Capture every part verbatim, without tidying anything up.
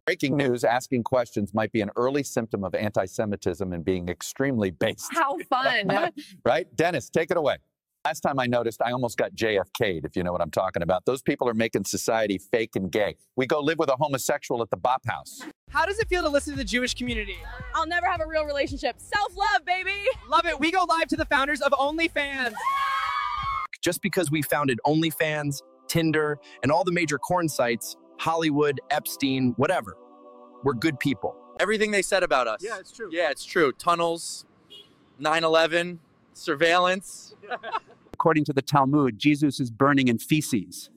Breaking news, asking questions might be an early symptom of anti-Semitism and being extremely based. How fun. Right? Dennis, take it away. Last time I noticed, I almost got J F K'd, if you know what I'm talking about. Those people are making society fake and gay. We go live with a homosexual at the Bop House. How does it feel to listen to the Jewish community? I'll never have a real relationship. Self-love, baby. Love it. We go live to the founders of OnlyFans. Just because we founded OnlyFans, Tinder, and all the major porn sites, Hollywood, Epstein, whatever. We're good people. Everything they said about us. Yeah, it's true. Yeah, it's true. Tunnels, nine eleven, surveillance. According to the Talmud, Jesus is burning in feces.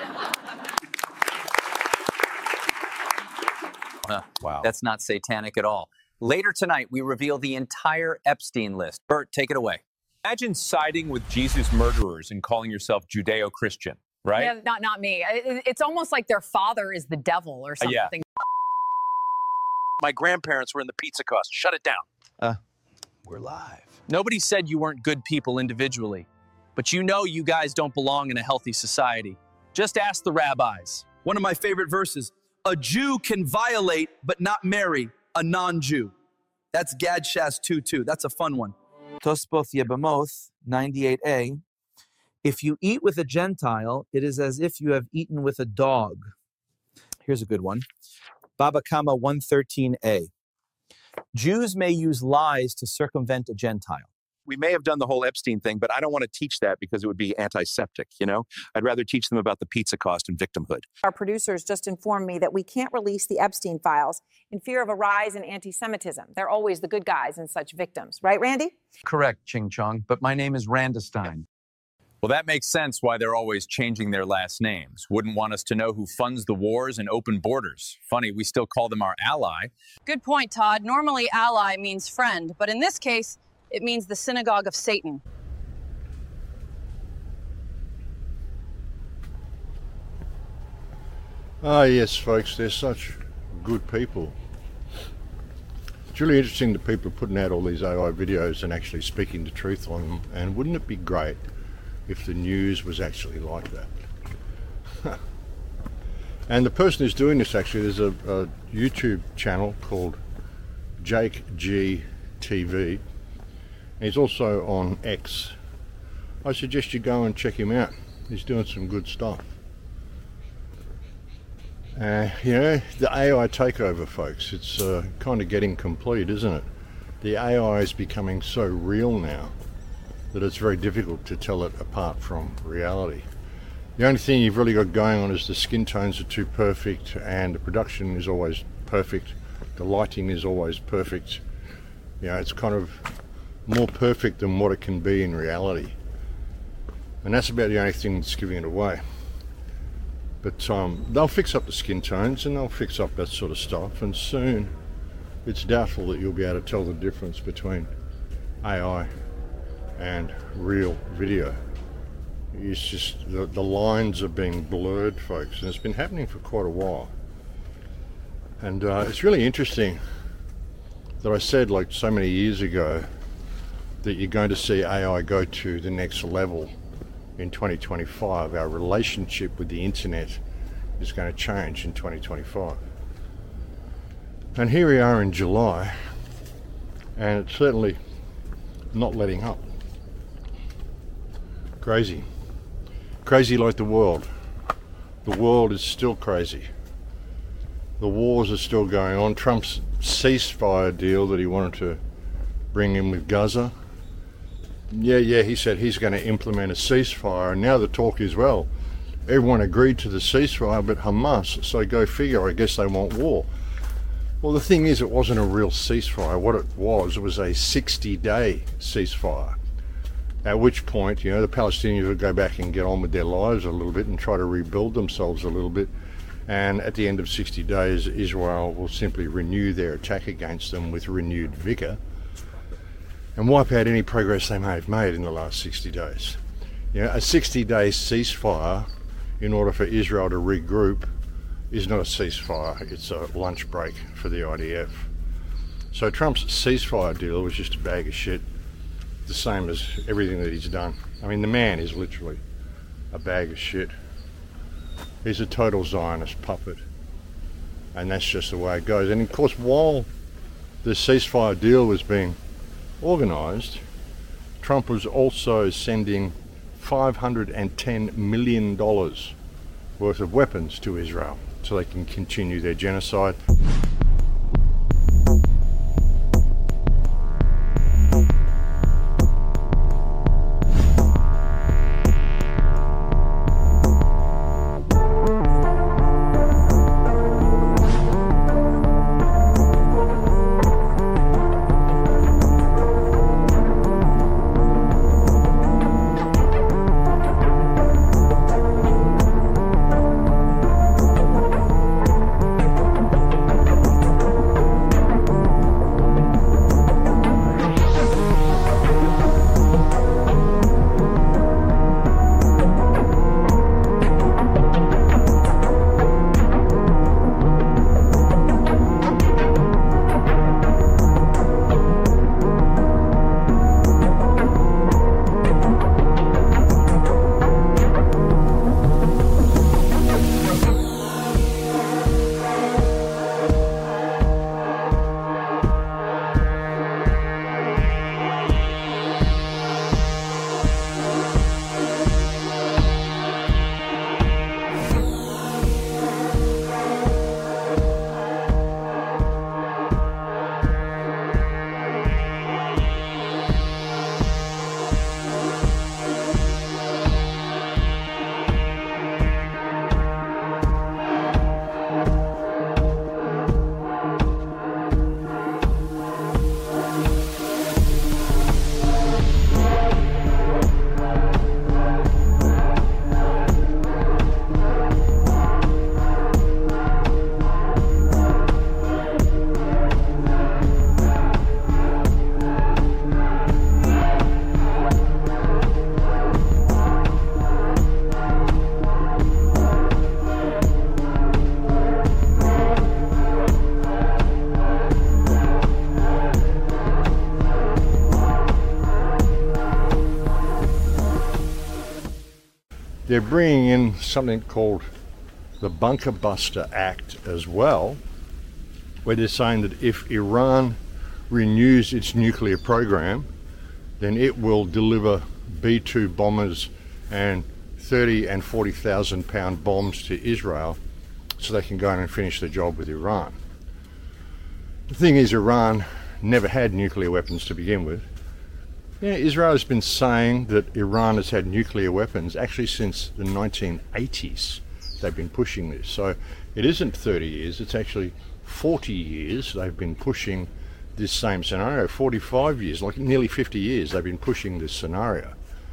Uh, wow. That's not satanic at all. Later tonight, we reveal the entire Epstein list. Bert, take it away. Imagine siding with Jesus' murderers and calling yourself Judeo-Christian, right? Yeah, not not me. It- It's almost like their father is the devil or something. yeah. My grandparents were in the pizza cost. Shut it down. Uh, we're live. Nobody said you weren't good people individually, but you know you guys don't belong in a healthy society. Just ask the rabbis. One of my favorite verses, a Jew can violate but not marry a non-Jew. That's Gad Shas two two. That's a fun one. Tospoth Yebamoth, ninety-eight A. If you eat with a Gentile, it is as if you have eaten with a dog. Here's a good one. Baba Kama one thirteen A. Jews may use lies to circumvent a Gentile. We may have done the whole Epstein thing, but I don't want to teach that because it would be antiseptic, you know? I'd rather teach them about the pizza cost and victimhood. Our producers just informed me that we can't release the Epstein files in fear of a rise in anti-Semitism. They're always the good guys in such victims. Right, Randy? Correct, Ching Chong, but my name is Randestein. Well, that makes sense why they're always changing their last names. Wouldn't want us to know who funds the wars and open borders. Funny, we still call them our ally. Good point, Todd. Normally ally means friend, but in this case, it means the synagogue of Satan. Ah, yes, folks, they're such good people. It's really interesting that people are putting out all these A I videos and actually speaking the truth on them. And wouldn't it be great if the news was actually like that? And the person who's doing this, actually, there's a, a YouTube channel called Jake G T V. He's also on X. I suggest you go and check him out. He's doing some good stuff. Uh, you know, the A I takeover, folks, it's uh, kind of getting complete, isn't it? The A I is becoming so real now that it's very difficult to tell it apart from reality. The only thing you've really got going on is the skin tones are too perfect and the production is always perfect. The lighting is always perfect. You know, it's kind of more perfect than what it can be in reality. And that's about the only thing that's giving it away. But um, they'll fix up the skin tones and they'll fix up that sort of stuff, and soon it's doubtful that you'll be able to tell the difference between A I and real video. It's just the, the lines are being blurred, folks, and it's been happening for quite a while. And uh, it's really interesting that I said, like so many years ago, that you're going to see A I go to the next level in twenty twenty-five. Our relationship with the internet is going to change in twenty twenty-five. And here we are in July, and it's certainly not letting up. Crazy. Crazy like the world. The world is still crazy. The wars are still going on. Trump's ceasefire deal that he wanted to bring in with Gaza, yeah, yeah, he said he's going to implement a ceasefire, and now the talk is, well, everyone agreed to the ceasefire but Hamas, so go figure, I guess they want war. Well, the thing is, it wasn't a real ceasefire. What it was, it was a sixty-day ceasefire, at which point, you know, the Palestinians would go back and get on with their lives a little bit and try to rebuild themselves a little bit, and at the end of sixty days, Israel will simply renew their attack against them with renewed vigour and wipe out any progress they may have made in the last sixty days. You know, a sixty-day ceasefire in order for Israel to regroup is not a ceasefire, it's a lunch break for the I D F. So Trump's ceasefire deal was just a bag of shit, the same as everything that he's done. I mean, the man is literally a bag of shit. He's a total Zionist puppet. And that's just the way it goes. And of course, while the ceasefire deal was being organised, Trump was also sending five hundred ten million dollars worth of weapons to Israel so they can continue their genocide. They're bringing in something called the Bunker Buster Act as well, where they're saying that if Iran renews its nuclear program, then it will deliver B two bombers and thirty and forty thousand pound bombs to Israel so they can go in and finish the job with Iran. The thing is, Iran never had nuclear weapons to begin with. Yeah, Israel has been saying that Iran has had nuclear weapons actually since the nineteen eighties. They've been pushing this. So it isn't thirty years, it's actually forty years they've been pushing this same scenario. forty-five years, like nearly fifty years, they've been pushing this scenario.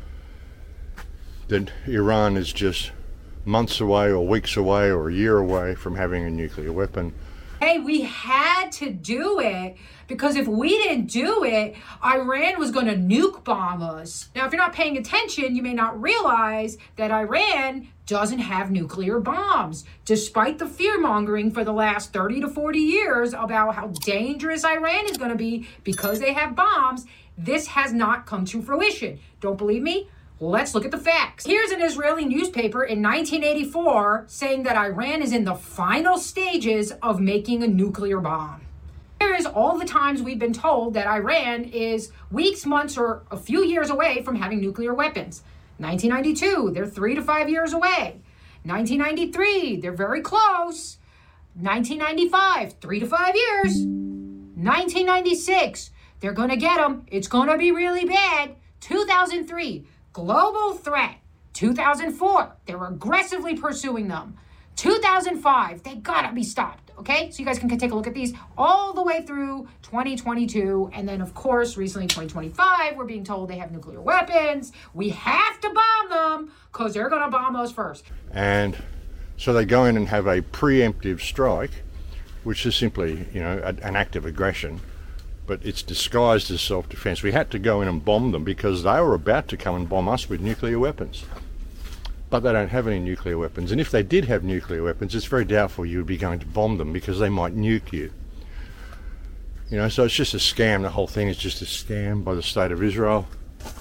That Iran is just months away or weeks away or a year away from having a nuclear weapon. Hey, we had to do it because if we didn't do it, Iran was going to nuke bomb us. Now, if you're not paying attention, you may not realize that Iran doesn't have nuclear bombs, despite the fear-mongering for the last thirty to forty years about how dangerous Iran is going to be because they have bombs. This has not come to fruition. Don't believe me? Let's look at the facts. Here's an Israeli newspaper in nineteen eighty-four saying that Iran is in the final stages of making a nuclear bomb. Here is all the times we've been told that Iran is weeks, months, or a few years away from having nuclear weapons. nineteen ninety-two, they're three to five years away. nineteen ninety-three, they're very close. nineteen ninety-five, three to five years. nineteen ninety-six, they're gonna get them. It's gonna be really bad. two thousand three, global threat. two thousand four, they're aggressively pursuing them. two thousand five, they gotta be stopped, okay? So you guys can take a look at these all the way through twenty twenty-two. And then, of course, recently twenty twenty-five, we're being told they have nuclear weapons. We have to bomb them because they're gonna bomb us first. And so they go in and have a preemptive strike, which is simply, you know, a, an act of aggression. But it's disguised as self-defense. We had to go in and bomb them because they were about to come and bomb us with nuclear weapons. But they don't have any nuclear weapons. And if they did have nuclear weapons, it's very doubtful you would be going to bomb them because they might nuke you. You know, so it's just a scam. The whole thing is just a scam by the state of Israel.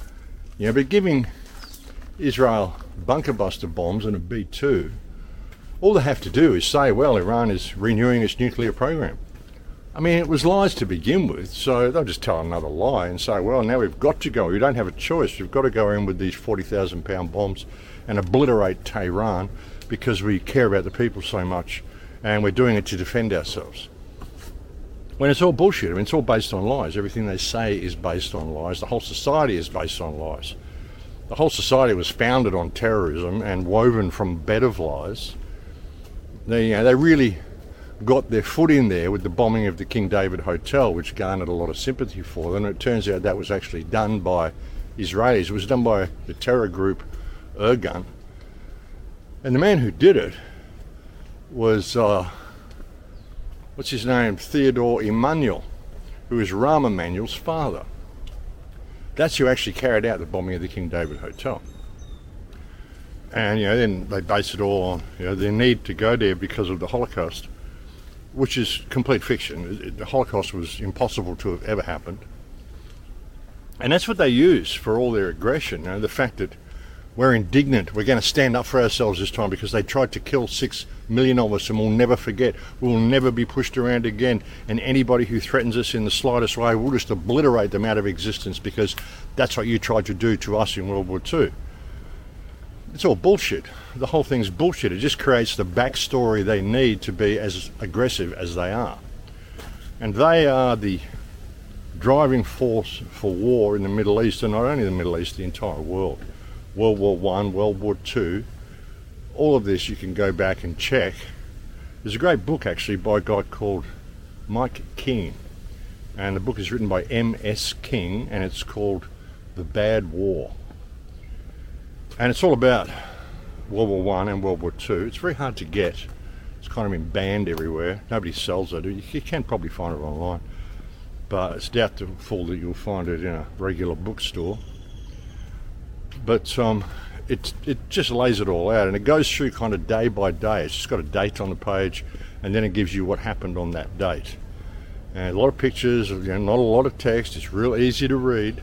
You know, but giving Israel bunker buster bombs and a B two All they have to do is say, well, Iran is renewing its nuclear program. I mean, it was lies to begin with, so they'll just tell another lie and say, well, now we've got to go. We don't have a choice. We've got to go in with these forty thousand pound bombs and obliterate Tehran because we care about the people so much and we're doing it to defend ourselves. When it's all bullshit. I mean, it's all based on lies. Everything they say is based on lies. The whole society is based on lies. The whole society was founded on terrorism and woven from a bed of lies. They, you know, they really got their foot in there with the bombing of the King David Hotel, which garnered a lot of sympathy for them. And it turns out that was actually done by Israelis. It was done by the terror group Irgun. And the man who did it was, uh, what's his name? Theodore Emanuel, who is Rahm Emanuel's father. That's who actually carried out the bombing of the King David Hotel. And, you know, then they base it all on, you know, their need to go there because of the Holocaust, which is complete fiction. The Holocaust was impossible to have ever happened. And that's what they use for all their aggression. You know, the fact that we're indignant, we're going to stand up for ourselves this time because they tried to kill six million of us and we'll never forget. We'll never be pushed around again. And anybody who threatens us in the slightest way, we'll just obliterate them out of existence because that's what you tried to do to us in World War Two. It's all bullshit. The whole thing's bullshit. It just creates the backstory they need to be as aggressive as they are. And they are the driving force for war in the Middle East, and not only the Middle East, the entire world. World War One, World War Two, all of this you can go back and check. There's a great book actually by a guy called Mike King, and the book is written by M S King, and it's called The Bad War. And it's all about World War One and World War Two. It's very hard to get. It's kind of been banned everywhere. Nobody sells it. You can probably find it online, but it's doubtful that you'll find it in a regular bookstore. But um, it, it just lays it all out, and it goes through kind of day by day. It's just got a date on the page, and then it gives you what happened on that date. And a lot of pictures, you know, not a lot of text. It's real easy to read.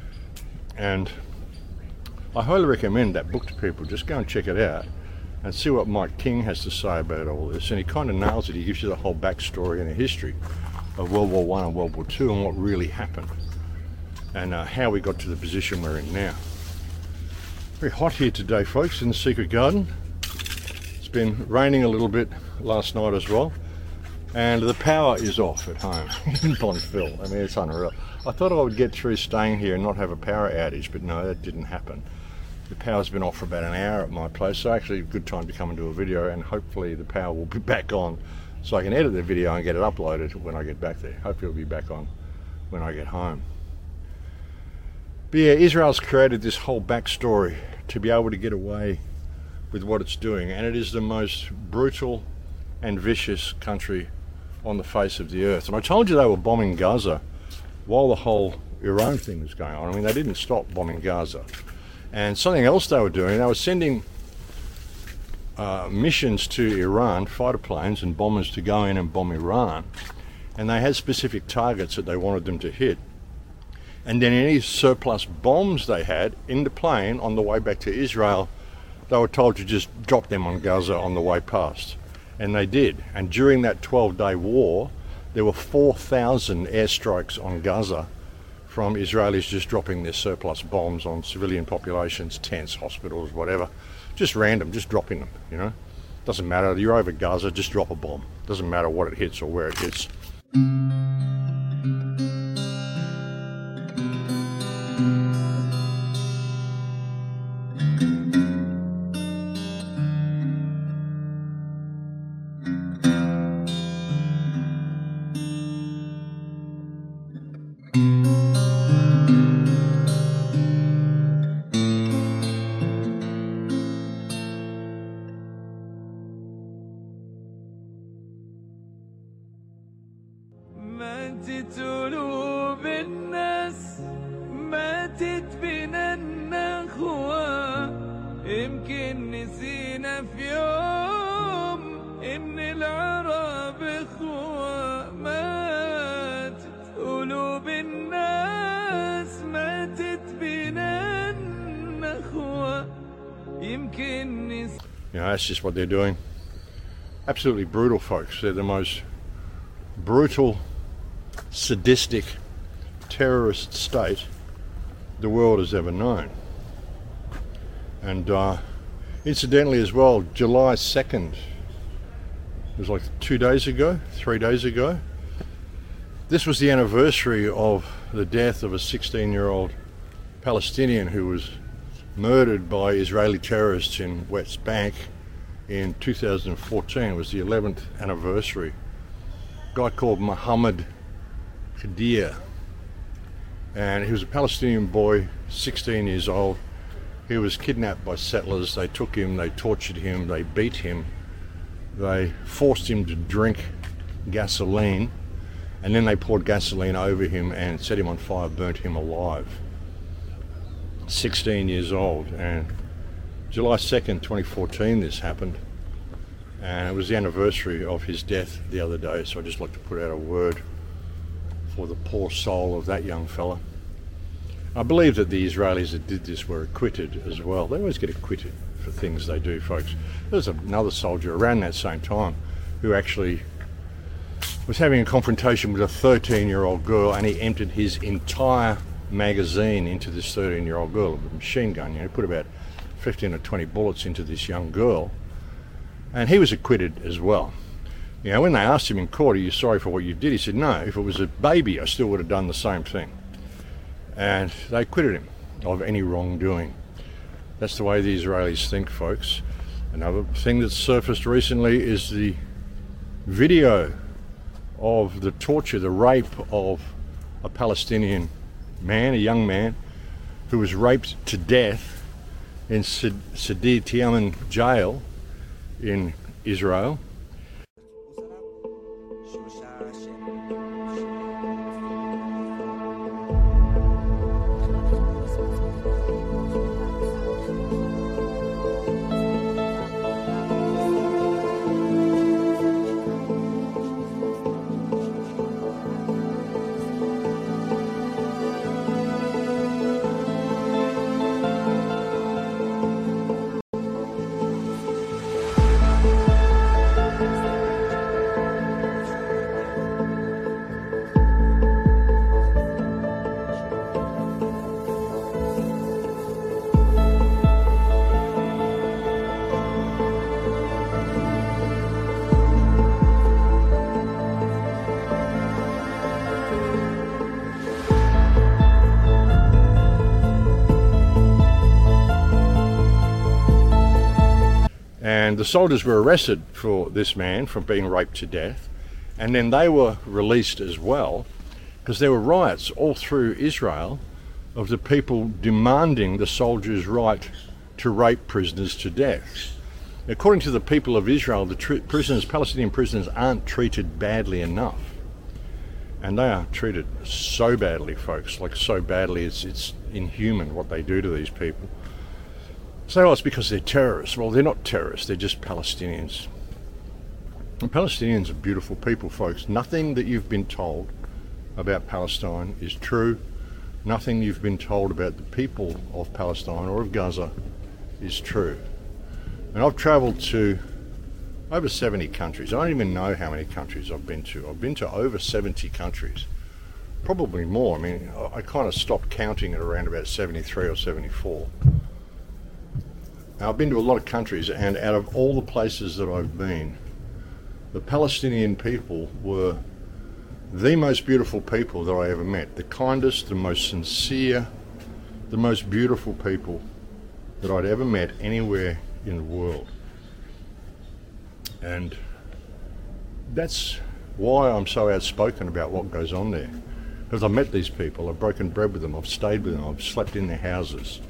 And I highly recommend that book to people. Just go and check it out and see what Mike King has to say about all this. And he kind of nails it. He gives you the whole backstory and the history of World War One and World War Two and what really happened and uh, how we got to the position we're in now. Very hot here today, folks, in the Secret Garden. It's been raining a little bit last night as well, and the power is off at home in Bontville. I mean, it's unreal. I thought I would get through staying here and not have a power outage, but no, that didn't happen. The power's been off for about an hour at my place, so actually a good time to come and do a video, and hopefully the power will be back on so I can edit the video and get it uploaded when I get back there. Hopefully it'll be back on when I get home. But yeah, Israel's created this whole backstory to be able to get away with what it's doing, and it is the most brutal and vicious country on the face of the earth. And I told you they were bombing Gaza while the whole Iran thing was going on. I mean, they didn't stop bombing Gaza. And something else they were doing, they were sending uh, missions to Iran, fighter planes and bombers to go in and bomb Iran, and they had specific targets that they wanted them to hit. And then any surplus bombs they had in the plane on the way back to Israel, they were told to just drop them on Gaza on the way past. And they did. And during that twelve-day war, there were four thousand airstrikes on Gaza from Israelis just dropping their surplus bombs on civilian populations, tents, hospitals, whatever. Just random, just dropping them, you know. Doesn't matter, you're over Gaza, just drop a bomb. Doesn't matter what it hits or where it hits. ماتت قلوب الناس ماتت بنا النخوة يمكن نسينا في يوم إن العرب إخوة ماتت قلوب الناس ماتت بنا النخوة يمكن نسينا. You know, that's just what they're doing. absolutely brutal, folks. They're the most brutal, sadistic, terrorist state the world has ever known. And uh, incidentally as well, July second, it was like two days ago, three days ago, this was the anniversary of the death of a sixteen-year-old Palestinian who was murdered by Israeli terrorists in West Bank in two thousand fourteen. It was the eleventh anniversary. A guy called Mohammed Khadir. And he was a Palestinian boy, sixteen years old. He was kidnapped by settlers. They took him, they tortured him, they beat him. They forced him to drink gasoline, and then they poured gasoline over him and set him on fire, burnt him alive. sixteen years old, and July second, twenty fourteen this happened, and it was the anniversary of his death the other day, so I'd just like to put out a word for the poor soul of that young fella. I believe that the Israelis that did this were acquitted as well. They always get acquitted for things they do, folks. There's another soldier around that same time who actually was having a confrontation with a thirteen-year-old girl, and he emptied his entire magazine into this thirteen-year-old girl with a machine gun. You know, put about fifteen or twenty bullets into this young girl, and he was acquitted as well. You know, when they asked him in court, are you sorry for what you did? He said, no, if it was a baby, I still would have done the same thing. And they acquitted him of any wrongdoing. That's the way the Israelis think, folks. Another thing that's surfaced recently is the video of the torture, the rape of a Palestinian man, a young man, who was raped to death in Sidi Tiaman jail in Israel. And the soldiers were arrested for this man from being raped to death, and then they were released as well, because there were riots all through Israel of the people demanding the soldiers' right to rape prisoners to death. According to the people of Israel, the tr- prisoners, Palestinian prisoners, aren't treated badly enough. And they are treated so badly, folks, like so badly, it's, it's inhuman what they do to these people. So, oh, it's because they're terrorists. Well, they're not terrorists, they're just Palestinians. And Palestinians are beautiful people, folks. Nothing that you've been told about Palestine is true. Nothing you've been told about the people of Palestine or of Gaza is true. And I've travelled to over seventy countries. I don't even know how many countries I've been to. I've been to over seventy countries, probably more. I mean, I kind of stopped counting at around about seventy-three or seventy-four. Now, I've been to a lot of countries, and out of all the places that I've been, the Palestinian people were the most beautiful people that I ever met. The kindest, the most sincere, the most beautiful people that I'd ever met anywhere in the world. And that's why I'm so outspoken about what goes on there. Because I've met these people, I've broken bread with them, I've stayed with them, I've slept in their houses.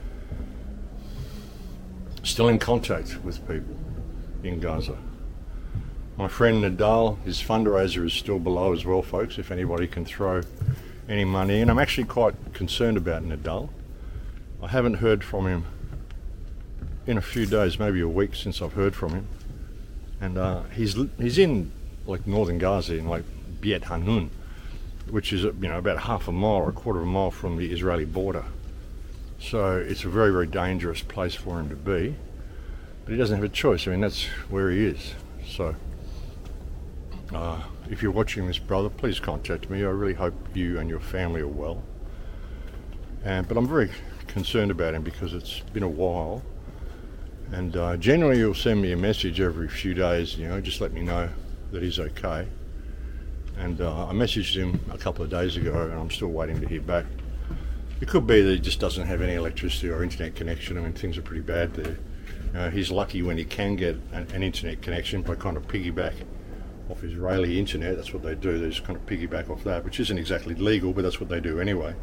Still in contact with people in Gaza. My friend Nadal, his fundraiser is still below as well, folks, if anybody can throw any money in. I'm actually quite concerned about Nadal. I haven't heard from him in a few days, maybe a week since I've heard from him. And uh, he's he's in like northern Gaza, in like Beit Hanun, which is, you know, about half a mile or a quarter of a mile from the Israeli border. So it's a very, very dangerous place for him to be. But he doesn't have a choice. I mean, that's where he is. So, uh, if you're watching this, brother, please contact me. I really hope you and your family are well. And, but I'm very concerned about him because it's been a while. And uh, generally he'll send me a message every few days, you know, just let me know that he's okay. And uh, I messaged him a couple of days ago and I'm still waiting to hear back. It could be that he just doesn't have any electricity or internet connection. I mean, things are pretty bad there. Uh, he's lucky when he can get an, an internet connection by kind of piggyback off Israeli internet. That's what they do. They just kind of piggyback off that, which isn't exactly legal, but that's what they do anyway.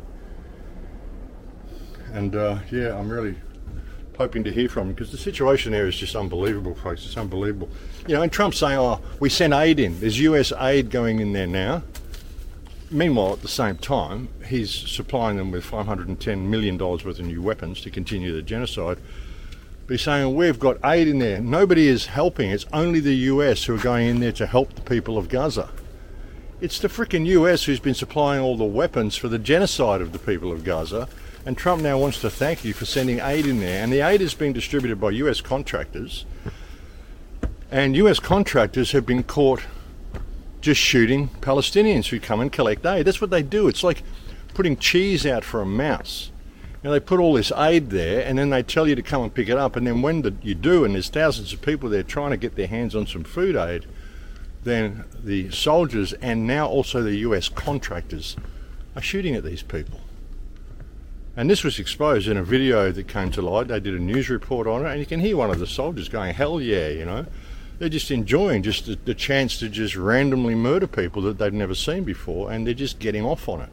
And uh, yeah, I'm really hoping to hear from him because the situation there is just unbelievable, folks. It's unbelievable. You know, and Trump's saying, oh, we sent aid in. There's U S aid going in there now. Meanwhile, at the same time, he's supplying them with five hundred ten million dollars worth of new weapons to continue the genocide. But he's saying, we've got aid in there. Nobody is helping. It's only the U S who are going in there to help the people of Gaza. It's the frickin' U S who's been supplying all the weapons for the genocide of the people of Gaza. And Trump now wants to thank you for sending aid in there. And the aid is being distributed by U S contractors. And U S contractors have been caught just shooting Palestinians who come and collect aid. That's what they do. It's like putting cheese out for a mouse. You know, they put all this aid there and then they tell you to come and pick it up. And then when the, you do, and there's thousands of people there trying to get their hands on some food aid, then the soldiers and now also the U S contractors are shooting at these people. And this was exposed in a video that came to light. They did a news report on it, and you can hear one of the soldiers going, hell yeah, you know. They're just enjoying just the, the chance to just randomly murder people that they've never seen before, and they're just getting off on it.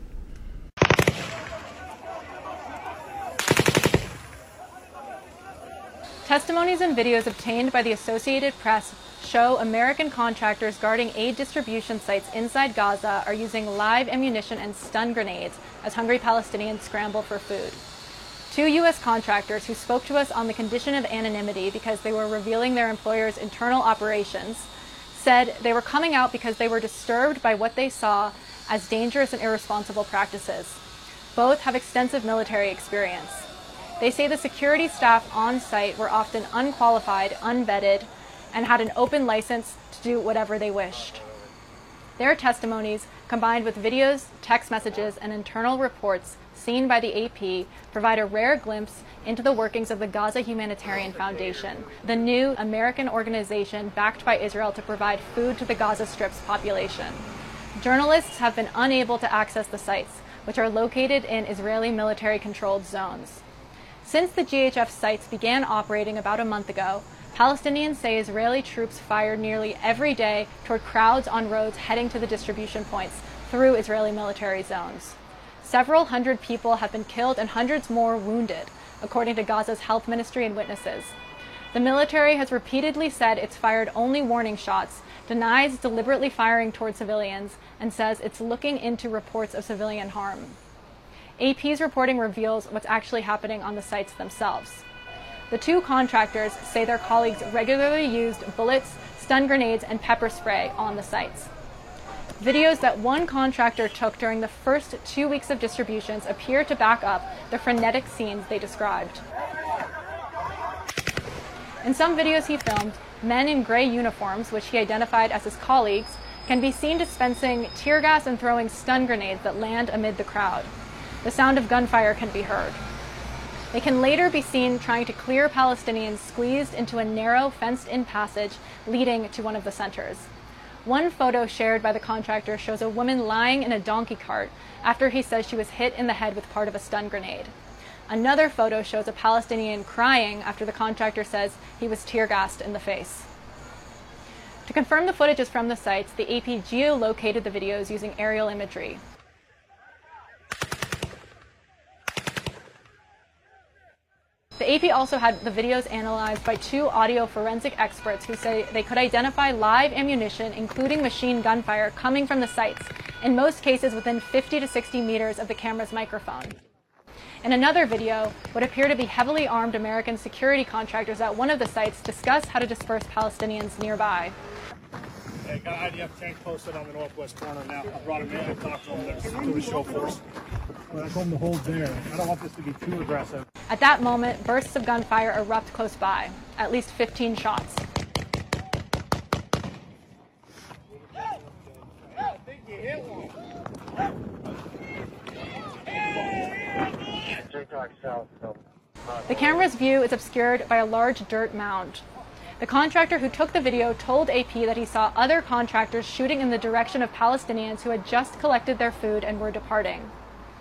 Testimonies and videos obtained by the Associated Press show American contractors guarding aid distribution sites inside Gaza are using live ammunition and stun grenades as hungry Palestinians scramble for food. Two U S contractors who spoke to us on the condition of anonymity because they were revealing their employer's internal operations said they were coming out because they were disturbed by what they saw as dangerous and irresponsible practices. Both have extensive military experience. They say the security staff on site were often unqualified, unvetted, and had an open license to do whatever they wished. Their testimonies, combined with videos, text messages, and internal reports seen by the A P, provide a rare glimpse into the workings of the Gaza Humanitarian Foundation, the new American organization backed by Israel to provide food to the Gaza Strip's population. Journalists have been unable to access the sites, which are located in Israeli military-controlled zones. Since the G H F sites began operating about a month ago, Palestinians say Israeli troops fired nearly every day toward crowds on roads heading to the distribution points through Israeli military zones. Several hundred people have been killed and hundreds more wounded, according to Gaza's health ministry and witnesses. The military has repeatedly said it's fired only warning shots, denies deliberately firing toward civilians, and says it's looking into reports of civilian harm. A P's reporting reveals what's actually happening on the sites themselves. The two contractors say their colleagues regularly used bullets, stun grenades, and pepper spray on the sites. Videos that one contractor took during the first two weeks of distributions appear to back up the frenetic scenes they described. In some videos he filmed, men in gray uniforms, which he identified as his colleagues, can be seen dispensing tear gas and throwing stun grenades that land amid the crowd. The sound of gunfire can be heard. They can later be seen trying to clear Palestinians squeezed into a narrow, fenced-in passage leading to one of the centers. One photo shared by the contractor shows a woman lying in a donkey cart after he says she was hit in the head with part of a stun grenade. Another photo shows a Palestinian crying after the contractor says he was tear-gassed in the face. To confirm the footage is from the sites, the A P geolocated the videos using aerial imagery. The A P also had the videos analyzed by two audio forensic experts who say they could identify live ammunition, including machine gunfire, coming from the sites, in most cases within fifty to sixty meters of the camera's microphone. In another video, what appear to be heavily armed American security contractors at one of the sites discuss how to disperse Palestinians nearby. Hey, got an I D F tank posted on the northwest corner now. I brought him in and talked to him. There's to the show force. Well, I told him to hold there. I don't want this to be too aggressive. At that moment, bursts of gunfire erupt close by, at least fifteen shots. The camera's view is obscured by a large dirt mound. The contractor who took the video told A P that he saw other contractors shooting in the direction of Palestinians who had just collected their food and were departing.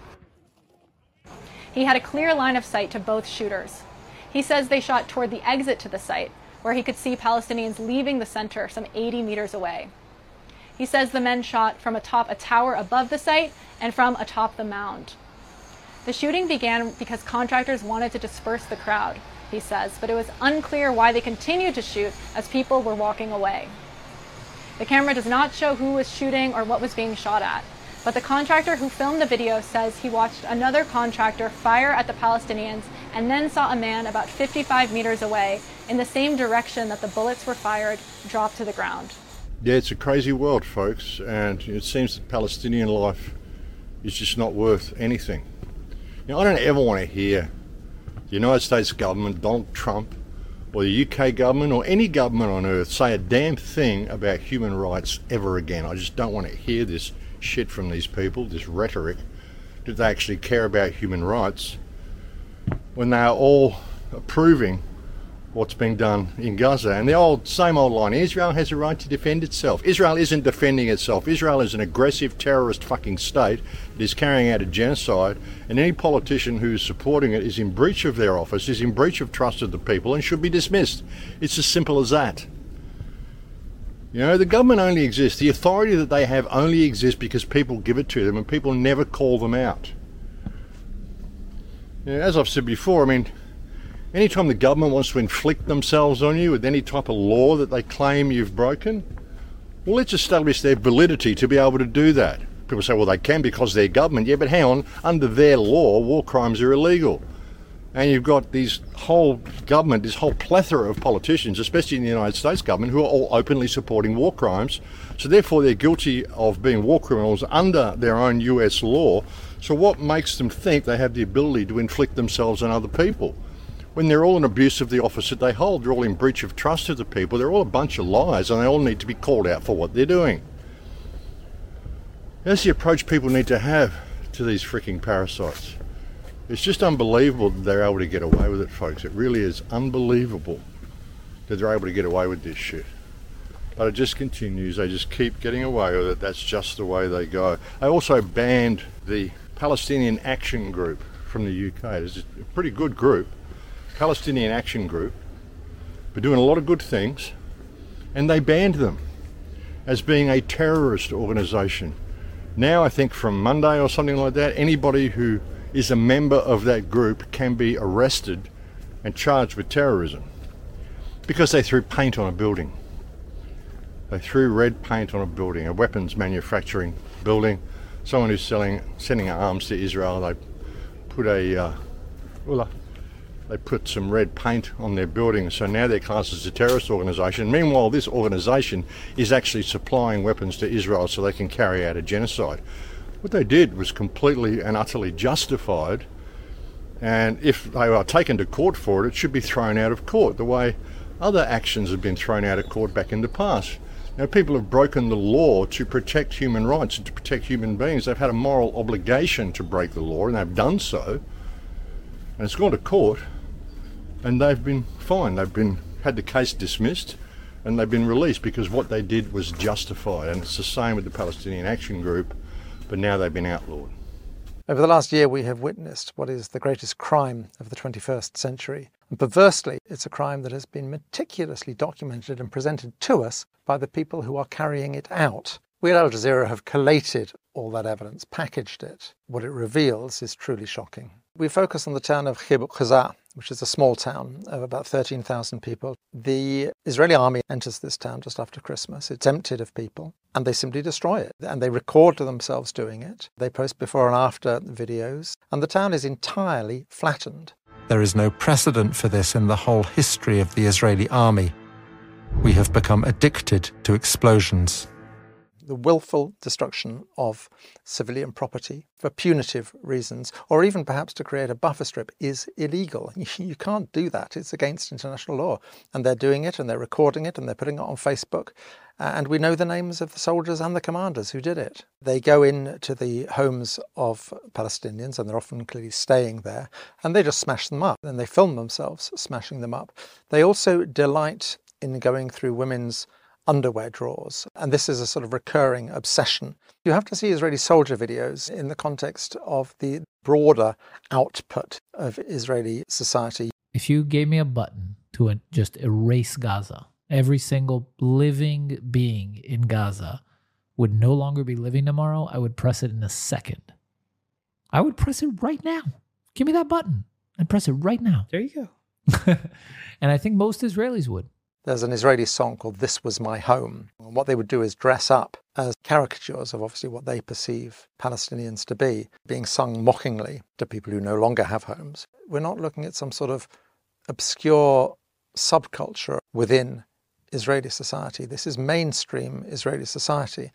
He had a clear line of sight to both shooters. He says they shot toward the exit to the site, where he could see Palestinians leaving the center some eighty meters away. He says the men shot from atop a tower above the site and from atop the mound. The shooting began because contractors wanted to disperse the crowd, he says, but it was unclear why they continued to shoot as people were walking away. The camera does not show who was shooting or what was being shot at, but the contractor who filmed the video says he watched another contractor fire at the Palestinians and then saw a man about fifty-five meters away in the same direction that the bullets were fired drop to the ground. Yeah, it's a crazy world, folks, and it seems that Palestinian life is just not worth anything. You know, I don't ever want to hear the United States government, Donald Trump, or the U K government, or any government on earth say a damn thing about human rights ever again. I just don't want to hear this shit from these people, this rhetoric, that they actually care about human rights, when they are all approving what's being done in Gaza. And the old, same old line, Israel has a right to defend itself. Israel isn't defending itself. Israel is an aggressive terrorist fucking state that is carrying out a genocide, and any politician who is supporting it is in breach of their office, is in breach of trust of the people, and should be dismissed. It's as simple as that. You know, the government only exists, the authority that they have only exists because people give it to them, and people never call them out. You know, as I've said before, I mean, anytime the government wants to inflict themselves on you with any type of law that they claim you've broken, well, let's establish their validity to be able to do that. People say, well, they can because they're government. Yeah, but hang on, under their law, war crimes are illegal. And you've got these whole government, this whole plethora of politicians, especially in the United States government, who are all openly supporting war crimes. So therefore they're guilty of being war criminals under their own U S law. So what makes them think they have the ability to inflict themselves on other people? When they're all in abuse of the office that they hold, they're all in breach of trust of the people, they're all a bunch of liars, and they all need to be called out for what they're doing. That's the approach people need to have to these freaking parasites. It's just unbelievable that they're able to get away with it, folks. It really is unbelievable that they're able to get away with this shit. But it just continues. They just keep getting away with it. That's just the way they go. They also banned the Palestinian Action Group from the U K. It's a pretty good group. Palestinian Action Group. They're doing a lot of good things. And they banned them as being a terrorist organisation. Now, I think from Monday or something like that, anybody who is a member of that group can be arrested and charged with terrorism because they threw paint on a building. They threw red paint on a building, a weapons manufacturing building. Someone who's selling, sending arms to Israel, they put a, uh, well, they put some red paint on their building, so now they're classed as a terrorist organisation. Meanwhile, this organisation is actually supplying weapons to Israel so they can carry out a genocide. What they did was completely and utterly justified, and if they are taken to court for it, it should be thrown out of court, the way other actions have been thrown out of court back in the past. Now, people have broken the law to protect human rights and to protect human beings. They've had a moral obligation to break the law, and they've done so, and it's gone to court, and they've been fined. They've been had the case dismissed, and they've been released because what they did was justified. And it's the same with the Palestinian Action Group, but now they've been outlawed. Over the last year, we have witnessed what is the greatest crime of the twenty-first century. And perversely, it's a crime that has been meticulously documented and presented to us by the people who are carrying it out. We at Al Jazeera have collated all that evidence, packaged it. What it reveals is truly shocking. We focus on the town of Kibbutz Gaza, which is a small town of about thirteen thousand people. The Israeli army enters this town just after Christmas. It's emptied of people, and they simply destroy it. And they record themselves doing it. They post before and after videos, and the town is entirely flattened. There is no precedent for this in the whole history of the Israeli army. We have become addicted to explosions. The willful destruction of civilian property for punitive reasons, or even perhaps to create a buffer strip, is illegal. You can't do that. It's against international law. And they're doing it, and they're recording it, and they're putting it on Facebook. And we know the names of the soldiers and the commanders who did it. They go into the homes of Palestinians, and they're often clearly staying there, and they just smash them up. And they film themselves smashing them up. They also delight in going through women's underwear drawers. And this is a sort of recurring obsession. You have to see Israeli soldier videos in the context of the broader output of Israeli society. If you gave me a button to just erase Gaza, every single living being in Gaza would no longer be living tomorrow, I would press it in a second. I would press it right now. Give me that button and press it right now. There you go. And I think most Israelis would. There's an Israeli song called This Was My Home. And what they would do is dress up as caricatures of obviously what they perceive Palestinians to be, being sung mockingly to people who no longer have homes. We're not looking at some sort of obscure subculture within Israeli society. This is mainstream Israeli society.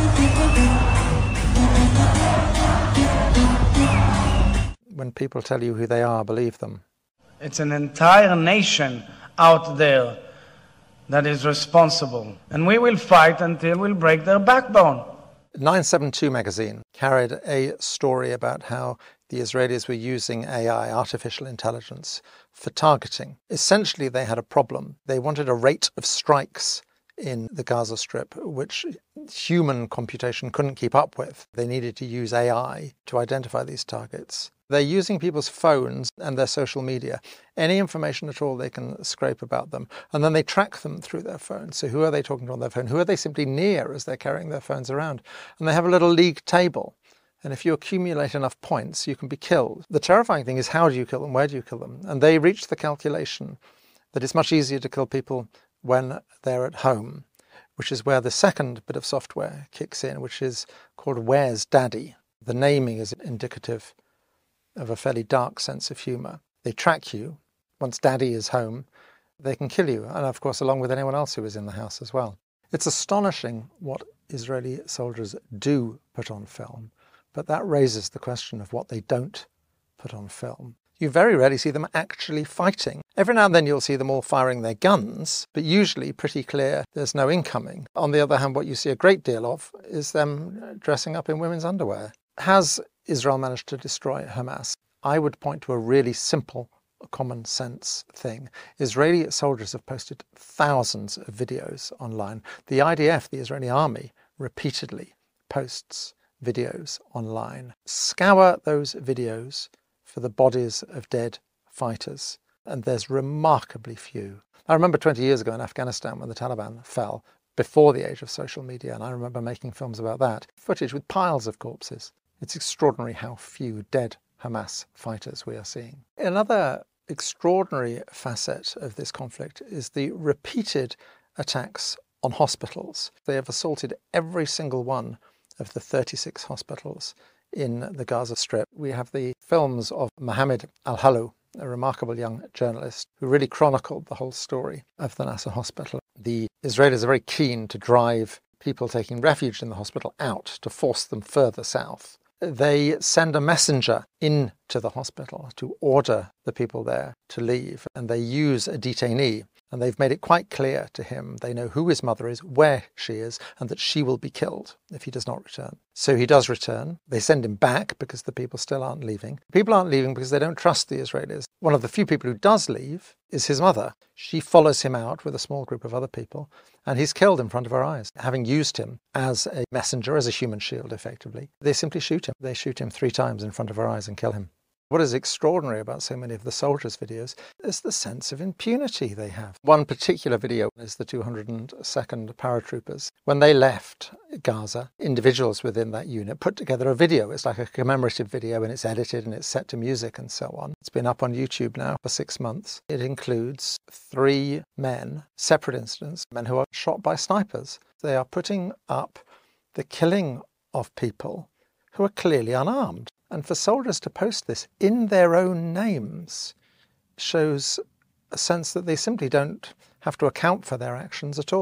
When people tell you who they are, believe them. It's an entire nation out there that is responsible. And we will fight until we'll break their backbone. nine seven two magazine carried a story about how the Israelis were using A I, artificial intelligence, for targeting. Essentially, they had a problem. They wanted a rate of strikes in the Gaza Strip, which human computation couldn't keep up with. They needed to use A I to identify these targets. They're using people's phones and their social media, any information at all they can scrape about them, and then they track them through their phones. So who are they talking to on their phone? Who are they simply near as they're carrying their phones around? And they have a little league table. And if you accumulate enough points, you can be killed. The terrifying thing is, how do you kill them? Where do you kill them? And they reached the calculation that it's much easier to kill people when they're at home, which is where the second bit of software kicks in, which is called Where's Daddy? The naming is indicative of a fairly dark sense of humour. They track you. Once Daddy is home, they can kill you. And of course, along with anyone else who is in the house as well. It's astonishing what Israeli soldiers do put on film. But that raises the question of what they don't put on film. You very rarely see them actually fighting. Every now and then you'll see them all firing their guns, but usually pretty clear there's no incoming. On the other hand, what you see a great deal of is them dressing up in women's underwear. Has Israel managed to destroy Hamas? I would point to a really simple, common sense thing. Israeli soldiers have posted thousands of videos online. The I D F, the Israeli army, repeatedly posts videos online. Scour those videos for the bodies of dead fighters, and there's remarkably few. I remember twenty years ago in Afghanistan when the Taliban fell, before the age of social media, and I remember making films about that, footage with piles of corpses. It's extraordinary how few dead Hamas fighters we are seeing. Another extraordinary facet of this conflict is the repeated attacks on hospitals. They have assaulted every single one of the thirty-six hospitals in the Gaza Strip. We have the films of Mohammed Al-Halu, a remarkable young journalist who really chronicled the whole story of the Nasser hospital. The Israelis are very keen to drive people taking refuge in the hospital out, to force them further south. They send a messenger into the hospital to order the people there to leave, and they use a detainee. And they've made it quite clear to him, they know who his mother is, where she is, and that she will be killed if he does not return. So he does return. They send him back because the people still aren't leaving. People aren't leaving because they don't trust the Israelis. One of the few people who does leave is his mother. She follows him out with a small group of other people, and he's killed in front of her eyes. Having used him as a messenger, as a human shield, effectively, they simply shoot him. They shoot him three times in front of her eyes and kill him. What is extraordinary about so many of the soldiers' videos is the sense of impunity they have. One particular video is the two hundred second paratroopers. When they left Gaza, individuals within that unit put together a video. It's like a commemorative video, and it's edited and it's set to music and so on. It's been up on YouTube now for six months. It includes three men, separate incidents, men who are shot by snipers. They are putting up the killing of people who are clearly unarmed. And for soldiers to post this in their own names shows a sense that they simply don't have to account for their actions at all.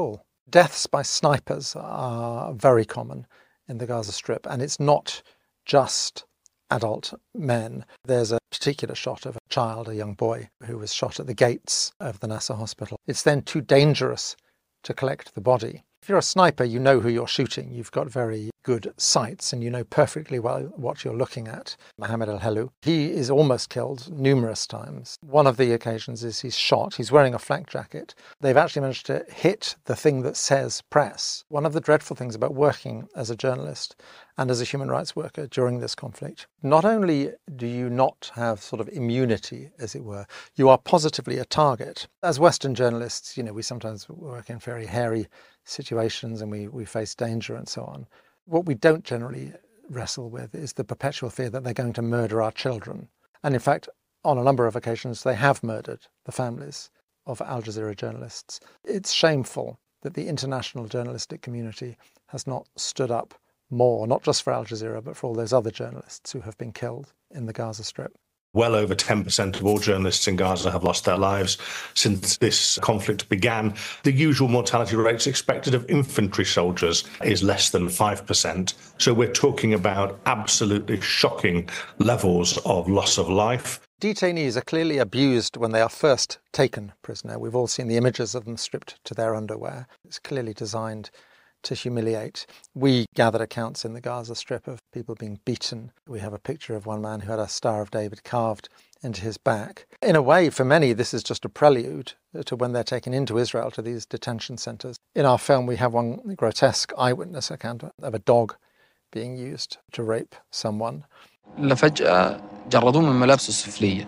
Deaths by snipers are very common in the Gaza Strip, and it's not just adult men. There's a particular shot of a child, a young boy, who was shot at the gates of the Nasser hospital. It's then too dangerous to collect the body. If you're a sniper, you know who you're shooting. You've got very good sights and you know perfectly well what you're looking at. Mohammed al-Helou, he is almost killed numerous times. One of the occasions is he's shot. He's wearing a flak jacket. They've actually managed to hit the thing that says press. One of the dreadful things about working as a journalist and as a human rights worker during this conflict, not only do you not have sort of immunity, as it were, you are positively a target. As Western journalists, you know, we sometimes work in very hairy situations and we, we face danger and so on. What we don't generally wrestle with is the perpetual fear that they're going to murder our children. And in fact, on a number of occasions, they have murdered the families of Al Jazeera journalists. It's shameful that the international journalistic community has not stood up more, not just for Al Jazeera, but for all those other journalists who have been killed in the Gaza Strip. Well over ten percent of all journalists in Gaza have lost their lives since this conflict began. The usual mortality rates expected of infantry soldiers is less than five percent. So we're talking about absolutely shocking levels of loss of life. Detainees are clearly abused when they are first taken prisoner. We've all seen the images of them stripped to their underwear. It's clearly designed to humiliate. We gathered accounts in the Gaza Strip of people being beaten. We have a picture of one man who had a Star of David carved into his back. In a way, for many, this is just a prelude to when they're taken into Israel, to these detention centres. In our film, we have one grotesque eyewitness account of a dog being used to rape someone. لفجأة جردوه من ملابسه السفلية.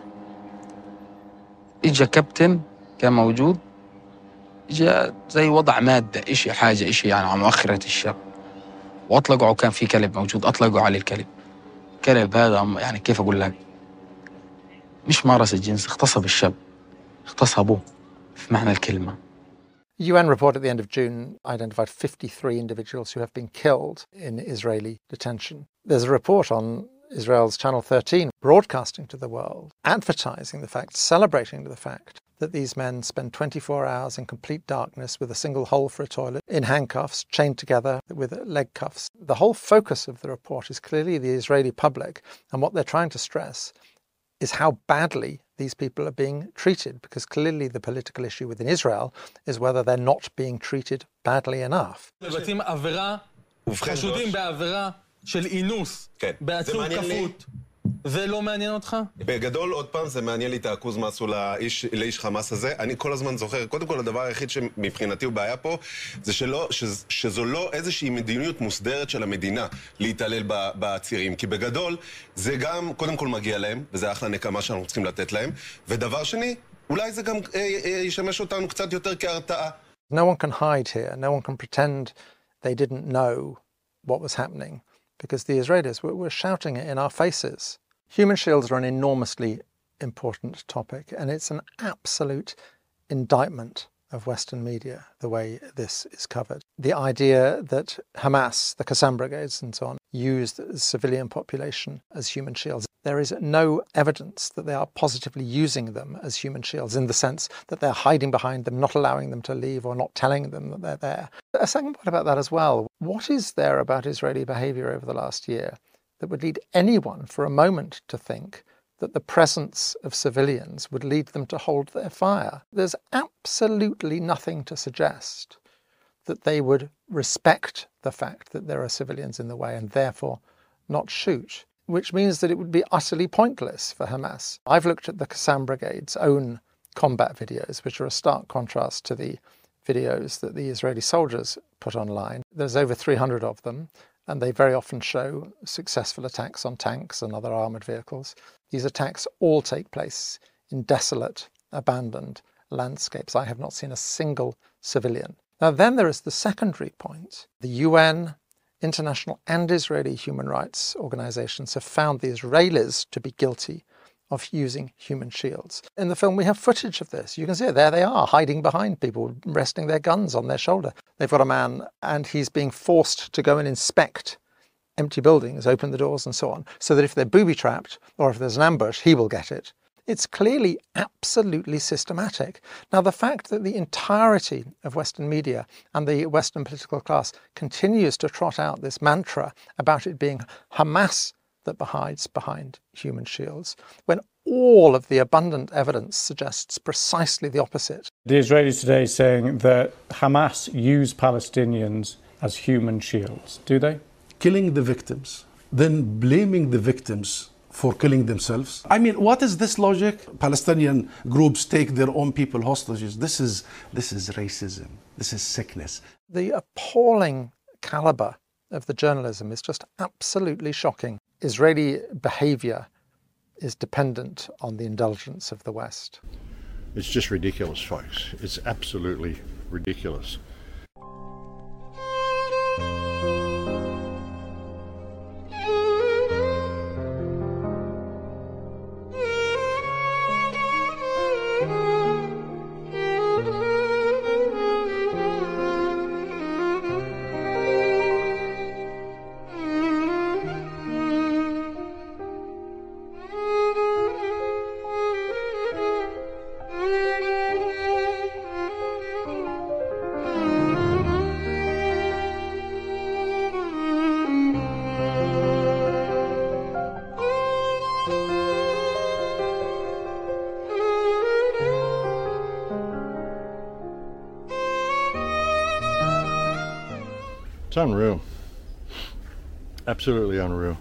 إجا كابتن كان موجود. جاء زي وضع مادة إشي حاجة إشي يعني على مؤخرة الشاب وأطلقوا وكان في كلب موجود أطلقوا عليه الكلب كلب هذا يعني كيف أقول لك مش مارس الجنس اغتصب الشاب اغتصبوه في معنى الكلمة. U N report at the end of June identified fifty-three individuals who have been killed in Israeli detention. There's a report on Israel's Channel thirteen broadcasting to the world, advertising the fact, celebrating the fact that these men spend twenty-four hours in complete darkness with a single hole for a toilet, in handcuffs, chained together with leg cuffs. The whole focus of the report is clearly the Israeli public, and what they're trying to stress is how badly these people are being treated, because clearly the political issue within Israel is whether they're not being treated badly enough. של אינוס, בעצור כפות, זה לא מעניין אותך? בגדול, עוד פעם, זה מעניין לי את העכוז מה עשו לאיש, לאיש חמאס הזה. אני כל הזמן זוכר, קודם כל, הדבר היחיד שמבחינתי הוא בעיה פה, זה שלא, שז, שזו לא איזושהי מדיניות מוסדרת של המדינה להתעלל בעצירים. כי בגדול, זה גם, קודם כל מגיע להם, וזה אחלה נקמה שאנחנו צריכים לתת להם. ודבר שני, אולי זה גם אה, אה, ישמש אותנו קצת יותר כהרתעה. No one can hide here. No one can pretend they didn't know what was happening, because the Israelis were, were shouting it in our faces. Human shields are an enormously important topic, and it's an absolute indictment of Western media, the way this is covered. The idea that Hamas, the Qassam brigades and so on, used the civilian population as human shields. There is no evidence that they are positively using them as human shields, in the sense that they're hiding behind them, not allowing them to leave or not telling them that they're there. A second point about that as well. What is there about Israeli behaviour over the last year that would lead anyone for a moment to think that the presence of civilians would lead them to hold their fire? There's absolutely nothing to suggest that they would respect the fact that there are civilians in the way and therefore not shoot, which means that it would be utterly pointless for Hamas. I've looked at the Qassam Brigade's own combat videos, which are a stark contrast to the videos that the Israeli soldiers put online. There's over three hundred of them, and they very often show successful attacks on tanks and other armoured vehicles. These attacks all take place in desolate, abandoned landscapes. I have not seen a single civilian. Now then there is the secondary point. The U N, international and Israeli human rights organisations have found the Israelis to be guilty of using human shields. In the film we have footage of this. You can see it. There they are, hiding behind people, resting their guns on their shoulder. They've got a man and he's being forced to go and inspect empty buildings, open the doors and so on, so that if they're booby-trapped or if there's an ambush, he will get it. It's clearly absolutely systematic. Now, the fact that the entirety of Western media and the Western political class continues to trot out this mantra about it being Hamas that hides behind human shields, when all of the abundant evidence suggests precisely the opposite. The Israelis today saying that Hamas use Palestinians as human shields. Do they? Killing the victims, then blaming the victims for killing themselves. I mean, what is this logic? Palestinian groups take their own people hostages. This is, this is racism. This is sickness. The appalling caliber of the journalism is just absolutely shocking. Israeli behavior is dependent on the indulgence of the West. It's just ridiculous, folks. It's absolutely ridiculous. It's unreal. Absolutely unreal.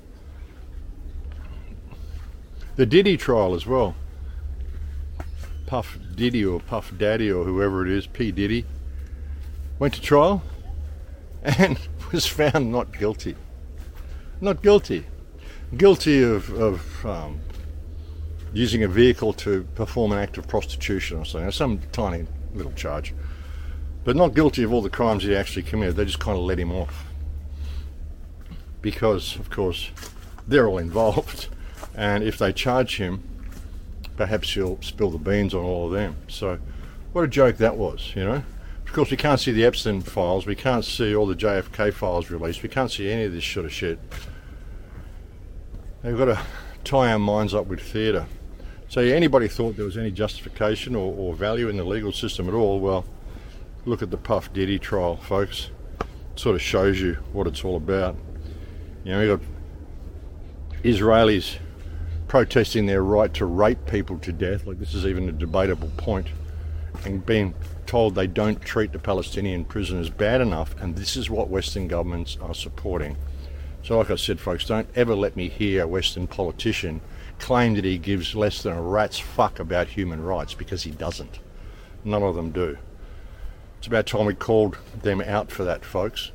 The Diddy trial as well. Puff Diddy or Puff Daddy or whoever it is, P. Diddy, went to trial and was found not guilty. Not guilty. Guilty of, of um, using a vehicle to perform an act of prostitution or something. Some tiny little charge. But not guilty of all the crimes he actually committed. They just kind of let him off. Because, of course, they're all involved. And if they charge him, perhaps he'll spill the beans on all of them. So, what a joke that was, you know. Of course, we can't see the Epstein files. We can't see all the J F K files released. We can't see any of this sort of shit. They've got to tie our minds up with theatre. So, yeah, anybody thought there was any justification or, or value in the legal system at all, well, look at the Puff Diddy trial, folks. It sort of shows you what it's all about. You know, you've got Israelis protesting their right to rape people to death, like this is even a debatable point, and being told they don't treat the Palestinian prisoners bad enough, and this is what Western governments are supporting. So like I said, folks, don't ever let me hear a Western politician claim that he gives less than a rat's fuck about human rights, because he doesn't. None of them do. It's about time we called them out for that, folks.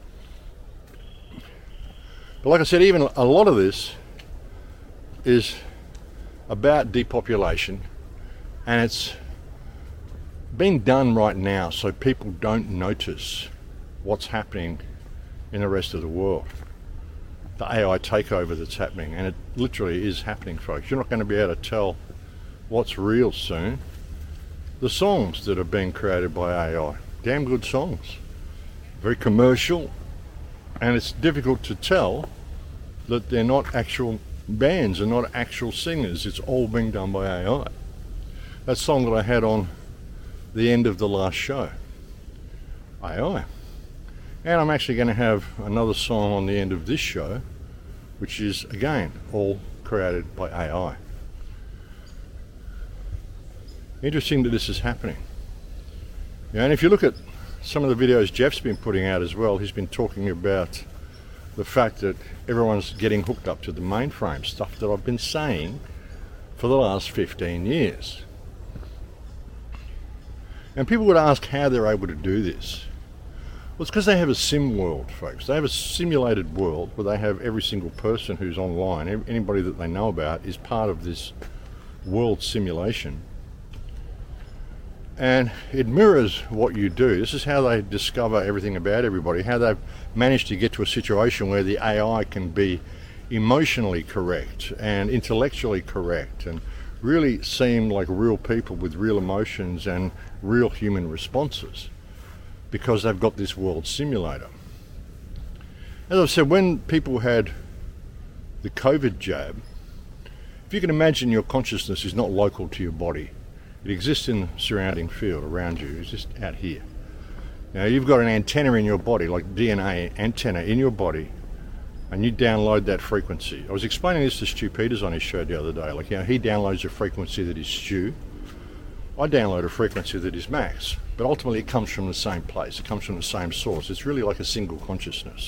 But like I said, even a lot of this is about depopulation, and it's being done right now so people don't notice what's happening in the rest of the world. The A I takeover that's happening, and it literally is happening, folks. You're not going to be able to tell what's real soon. The songs that are being created by A I. Damn good songs, very commercial, and it's difficult to tell that they're not actual bands and not actual singers. It's all being done by A I. That song that I had on the end of the last show, A I. And I'm actually going to have another song on the end of this show, which is again all created by A I. Interesting that this is happening. Yeah, and if you look at some of the videos Jeff's been putting out as well, he's been talking about the fact that everyone's getting hooked up to the mainframe, stuff that I've been saying for the last fifteen years. And people would ask how they're able to do this. Well, it's because they have a sim world, folks. They have a simulated world where they have every single person who's online, anybody that they know about, is part of this world simulation. And it mirrors what you do. This is how they discover everything about everybody, how they've managed to get to a situation where the A I can be emotionally correct and intellectually correct and really seem like real people with real emotions and real human responses, because they've got this world simulator. As I said, when people had the COVID jab, if you can imagine your consciousness is not local to your body. It exists in the surrounding field around you. It's just out here. Now, you've got an antenna in your body, like D N A antenna in your body, and you download that frequency. I was explaining this to Stu Peters on his show the other day. Like, you know, he downloads a frequency that is Stu. I download a frequency that is Max. But ultimately it comes from the same place. It comes from the same source. It's really like a single consciousness.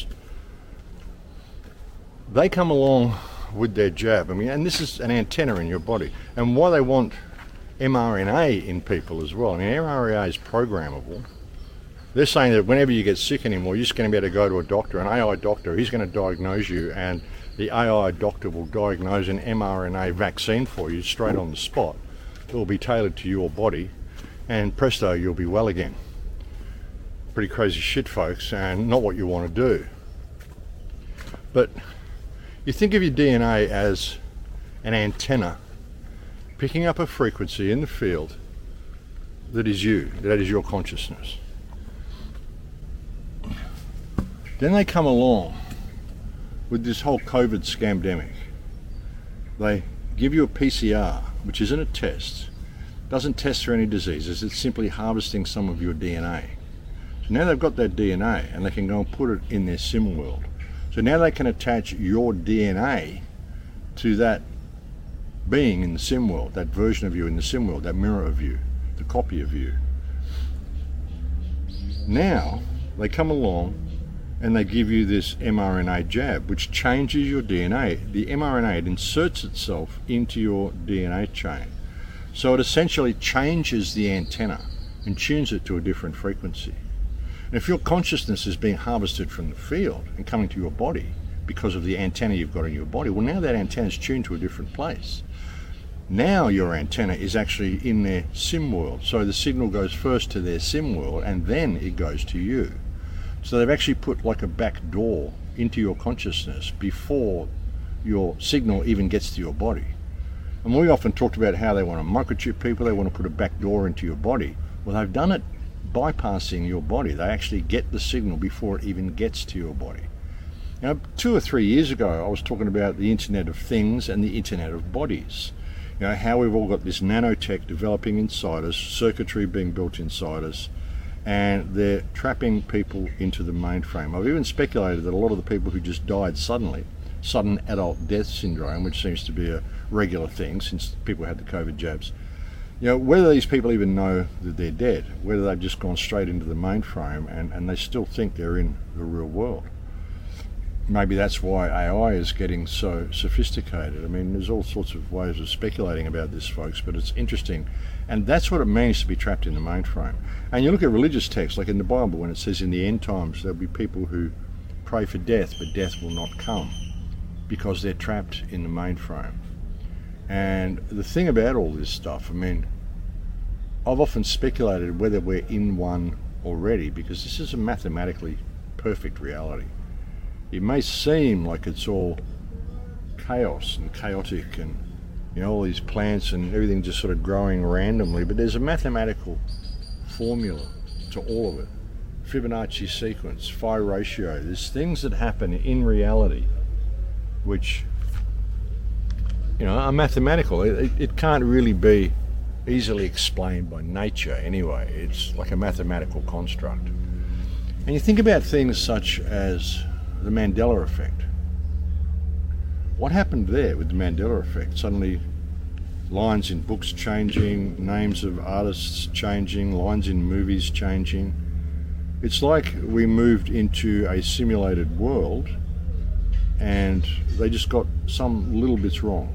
They come along with their jab. I mean, and this is an antenna in your body. And why they want mRNA in people as well. I mean, mRNA is programmable. They're saying that whenever you get sick anymore, you're just going to be able to go to a doctor, an A I doctor. He's going to diagnose you, and the A I doctor will diagnose an mRNA vaccine for you straight on the spot. It will be tailored to your body, and presto, you'll be well again. Pretty crazy shit, folks, and not what you want to do. But you think of your D N A as an antenna picking up a frequency in the field that is you, that is your consciousness. Then they come along with this whole COVID scamdemic. They give you a P C R, which isn't a test, doesn't test for any diseases, it's simply harvesting some of your D N A. So now they've got that D N A and they can go and put it in their sim world. So now they can attach your D N A to that being in the sim world, that version of you in the sim world, that mirror of you, the copy of you. Now they come along and they give you this mRNA jab, which changes your D N A. The mRNA, it inserts itself into your D N A chain. So it essentially changes the antenna and tunes it to a different frequency. And if your consciousness is being harvested from the field and coming to your body because of the antenna you've got in your body, well, now that antenna is tuned to a different place. Now your antenna is actually in their sim world. So the signal goes first to their sim world and then it goes to you. So they've actually put like a back door into your consciousness before your signal even gets to your body. And we often talked about how they want to microchip people, they want to put a back door into your body. Well, they've done it bypassing your body. They actually get the signal before it even gets to your body. Now, two or three years ago, I was talking about the Internet of Things and the Internet of Bodies. You know, how we've all got this nanotech developing inside us, circuitry being built inside us, and they're trapping people into the mainframe. I've even speculated that a lot of the people who just died suddenly, sudden adult death syndrome, which seems to be a regular thing since people had the COVID jabs, you know, whether these people even know that they're dead, whether they've just gone straight into the mainframe and, and they still think they're in the real world. Maybe that's why A I is getting so sophisticated. I mean, there's all sorts of ways of speculating about this, folks, but it's interesting. And that's what it means to be trapped in the mainframe. And you look at religious texts, like in the Bible, when it says in the end times there'll be people who pray for death, but death will not come because they're trapped in the mainframe. And the thing about all this stuff, I mean, I've often speculated whether we're in one already, because this is a mathematically perfect reality. It may seem like it's all chaos and chaotic and, you know, all these plants and everything just sort of growing randomly, but there's a mathematical formula to all of it. Fibonacci sequence, phi ratio, there's things that happen in reality which, you know, are mathematical. It, it can't really be easily explained by nature anyway. It's like a mathematical construct. And you think about things such as the Mandela effect. What happened there with the Mandela effect? Suddenly lines in books changing, names of artists changing, lines in movies changing. It's like we moved into a simulated world and they just got some little bits wrong.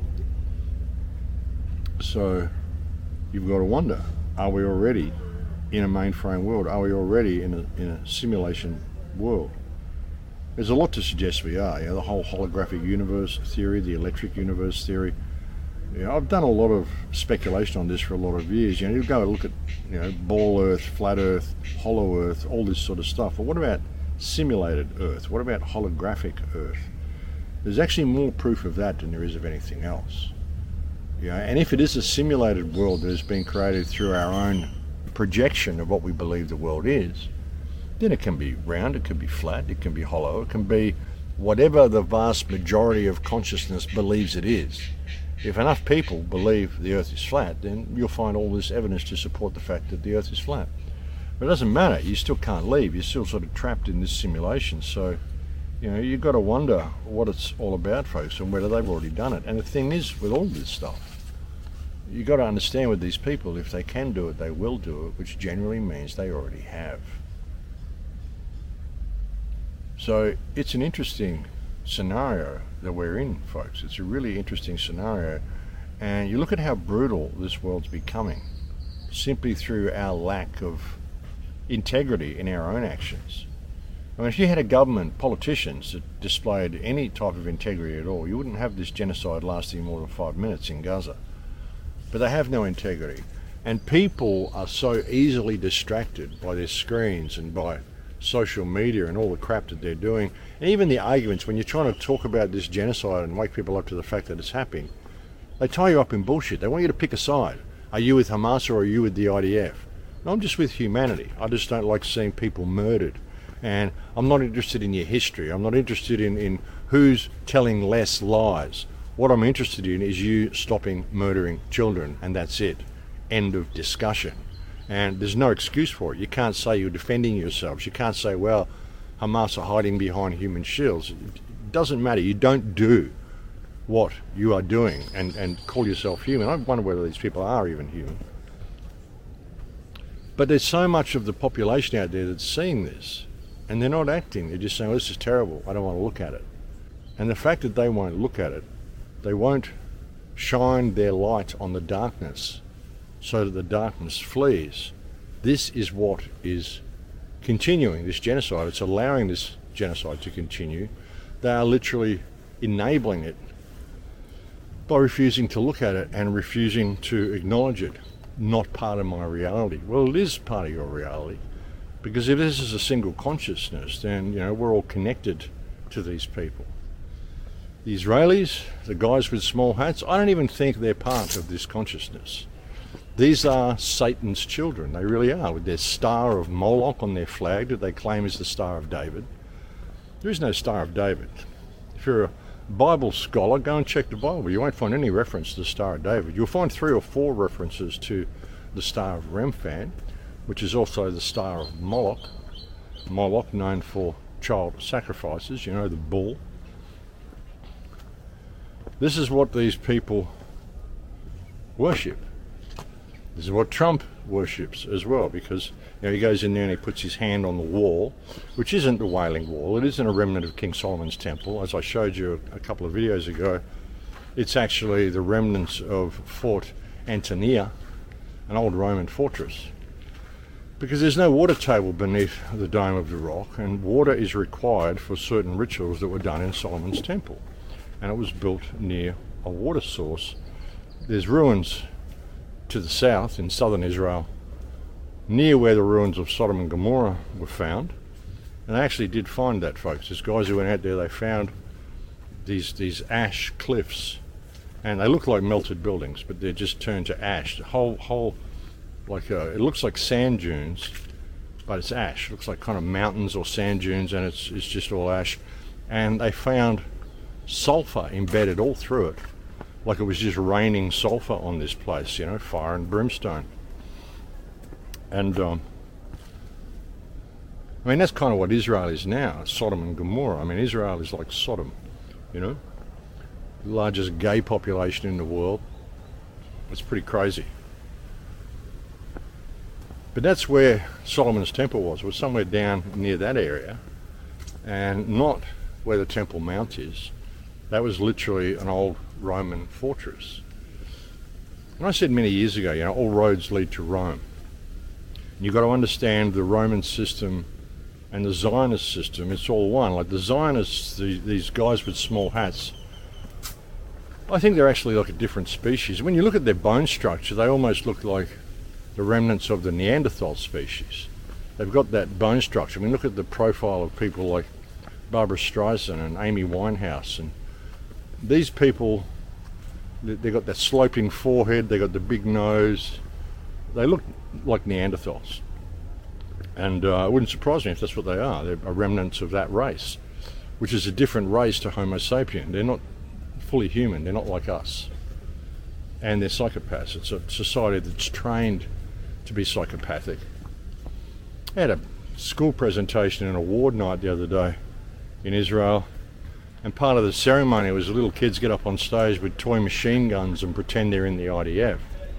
So you've got to wonder, are we already in a mainframe world? Are we already in a, in a simulation world? There's a lot to suggest we are. You know, the whole holographic universe theory, the electric universe theory. You know, I've done a lot of speculation on this for a lot of years. You know, you go and look at, you know, ball Earth, flat Earth, hollow Earth, all this sort of stuff. But what about simulated Earth? What about holographic Earth? There's actually more proof of that than there is of anything else. You know, and if it is a simulated world that has been created through our own projection of what we believe the world is, then it can be round, it can be flat, it can be hollow, it can be whatever the vast majority of consciousness believes it is. If enough people believe the Earth is flat, then you'll find all this evidence to support the fact that the Earth is flat. But it doesn't matter. You still can't leave. You're still sort of trapped in this simulation. So, you know, you've got to wonder what it's all about, folks, and whether they've already done it. And the thing is, with all this stuff, you've got to understand with these people, if they can do it, they will do it, which generally means they already have. So it's an interesting scenario that we're in, folks. It's a really interesting scenario. And you look at how brutal this world's becoming simply through our lack of integrity in our own actions. I mean, if you had a government, politicians that displayed any type of integrity at all, you wouldn't have this genocide lasting more than five minutes in Gaza. But they have no integrity. And people are so easily distracted by their screens and by social media and all the crap that they're doing. And even the arguments, when you're trying to talk about this genocide and wake people up to the fact that it's happening, they tie you up in bullshit. They want you to pick a side. Are you with Hamas or are you with the I D F? No, I'm just with humanity. I just don't like seeing people murdered. And I'm not interested in your history. I'm not interested in, in who's telling less lies. What I'm interested in is you stopping murdering children, and that's it. End of discussion. And there's no excuse for it. You can't say you're defending yourselves. You can't say, well, Hamas are hiding behind human shields. It doesn't matter. You don't do what you are doing and, and call yourself human. I wonder whether these people are even human. But there's so much of the population out there that's seeing this, and they're not acting. They're just saying, oh, this is terrible. I don't want to look at it. And the fact that they won't look at it, they won't shine their light on the darkness so that the darkness flees. This is what is continuing this genocide. It's allowing this genocide to continue. They are literally enabling it by refusing to look at it and refusing to acknowledge it. Not part of my reality. Well, it is part of your reality, because if this is a single consciousness, then, you know, we're all connected to these people. The Israelis, the guys with small hats, I don't even think they're part of this consciousness. These are Satan's children. They really are, with their star of Moloch on their flag that they claim is the Star of David. There is no Star of David. If you're a Bible scholar, go and check the Bible. You won't find any reference to the Star of David. You'll find three or four references to the Star of Remphan, which is also the Star of Moloch. Moloch, known for child sacrifices, you know, the bull. This is what these people worship. This is what Trump worships as well, because, you know, he goes in there and he puts his hand on the wall, which isn't the Wailing Wall. It isn't a remnant of King Solomon's temple. As I showed you a, a couple of videos ago, it's actually the remnants of Fort Antonia, an old Roman fortress. Because there's no water table beneath the Dome of the Rock, and water is required for certain rituals that were done in Solomon's temple. And it was built near a water source. There's ruins to the south in southern Israel, near where the ruins of Sodom and Gomorrah were found. And they actually did find that, folks. There's guys who went out there, they found these these ash cliffs, and they look like melted buildings, but they're just turned to ash. The whole whole like a, it looks like sand dunes, but it's ash. It looks like kind of mountains or sand dunes, and it's it's just all ash. And they found sulfur embedded all through it, like it was just raining sulfur on this place, you know, fire and brimstone. And um, I mean, that's kind of what Israel is now, Sodom and Gomorrah. I mean, Israel is like Sodom, you know, the largest gay population in the world. It's pretty crazy. But that's where Solomon's temple was, was somewhere down near that area, and not where the Temple Mount is. That was literally an old Roman fortress. And I said many years ago, you know, all roads lead to Rome. And you've got to understand the Roman system and the Zionist system, it's all one. Like the Zionists, the, these guys with small hats, I think they're actually like a different species. When you look at their bone structure, they almost look like the remnants of the Neanderthal species. They've got that bone structure. I mean, look at the profile of people like Barbara Streisand and Amy Winehouse, and these people, they've got that sloping forehead, they've got the big nose. They look like Neanderthals. And uh, it wouldn't surprise me if that's what they are. They're remnants of that race, which is a different race to Homo sapien. They're not fully human. They're not like us. and they're psychopaths. It's a society that's trained to be psychopathic. I had a school presentation and award night the other day in Israel, and part of the ceremony was the little kids get up on stage with toy machine guns and pretend they're in the I D F.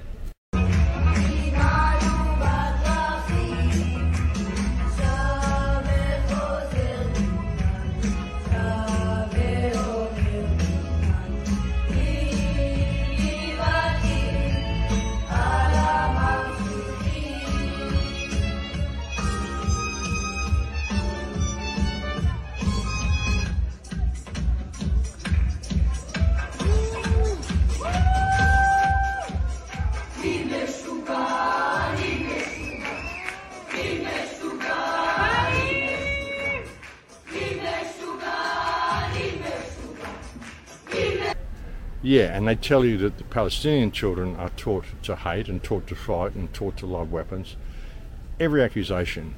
Yeah, and they tell you that the Palestinian children are taught to hate and taught to fight and taught to love weapons. Every accusation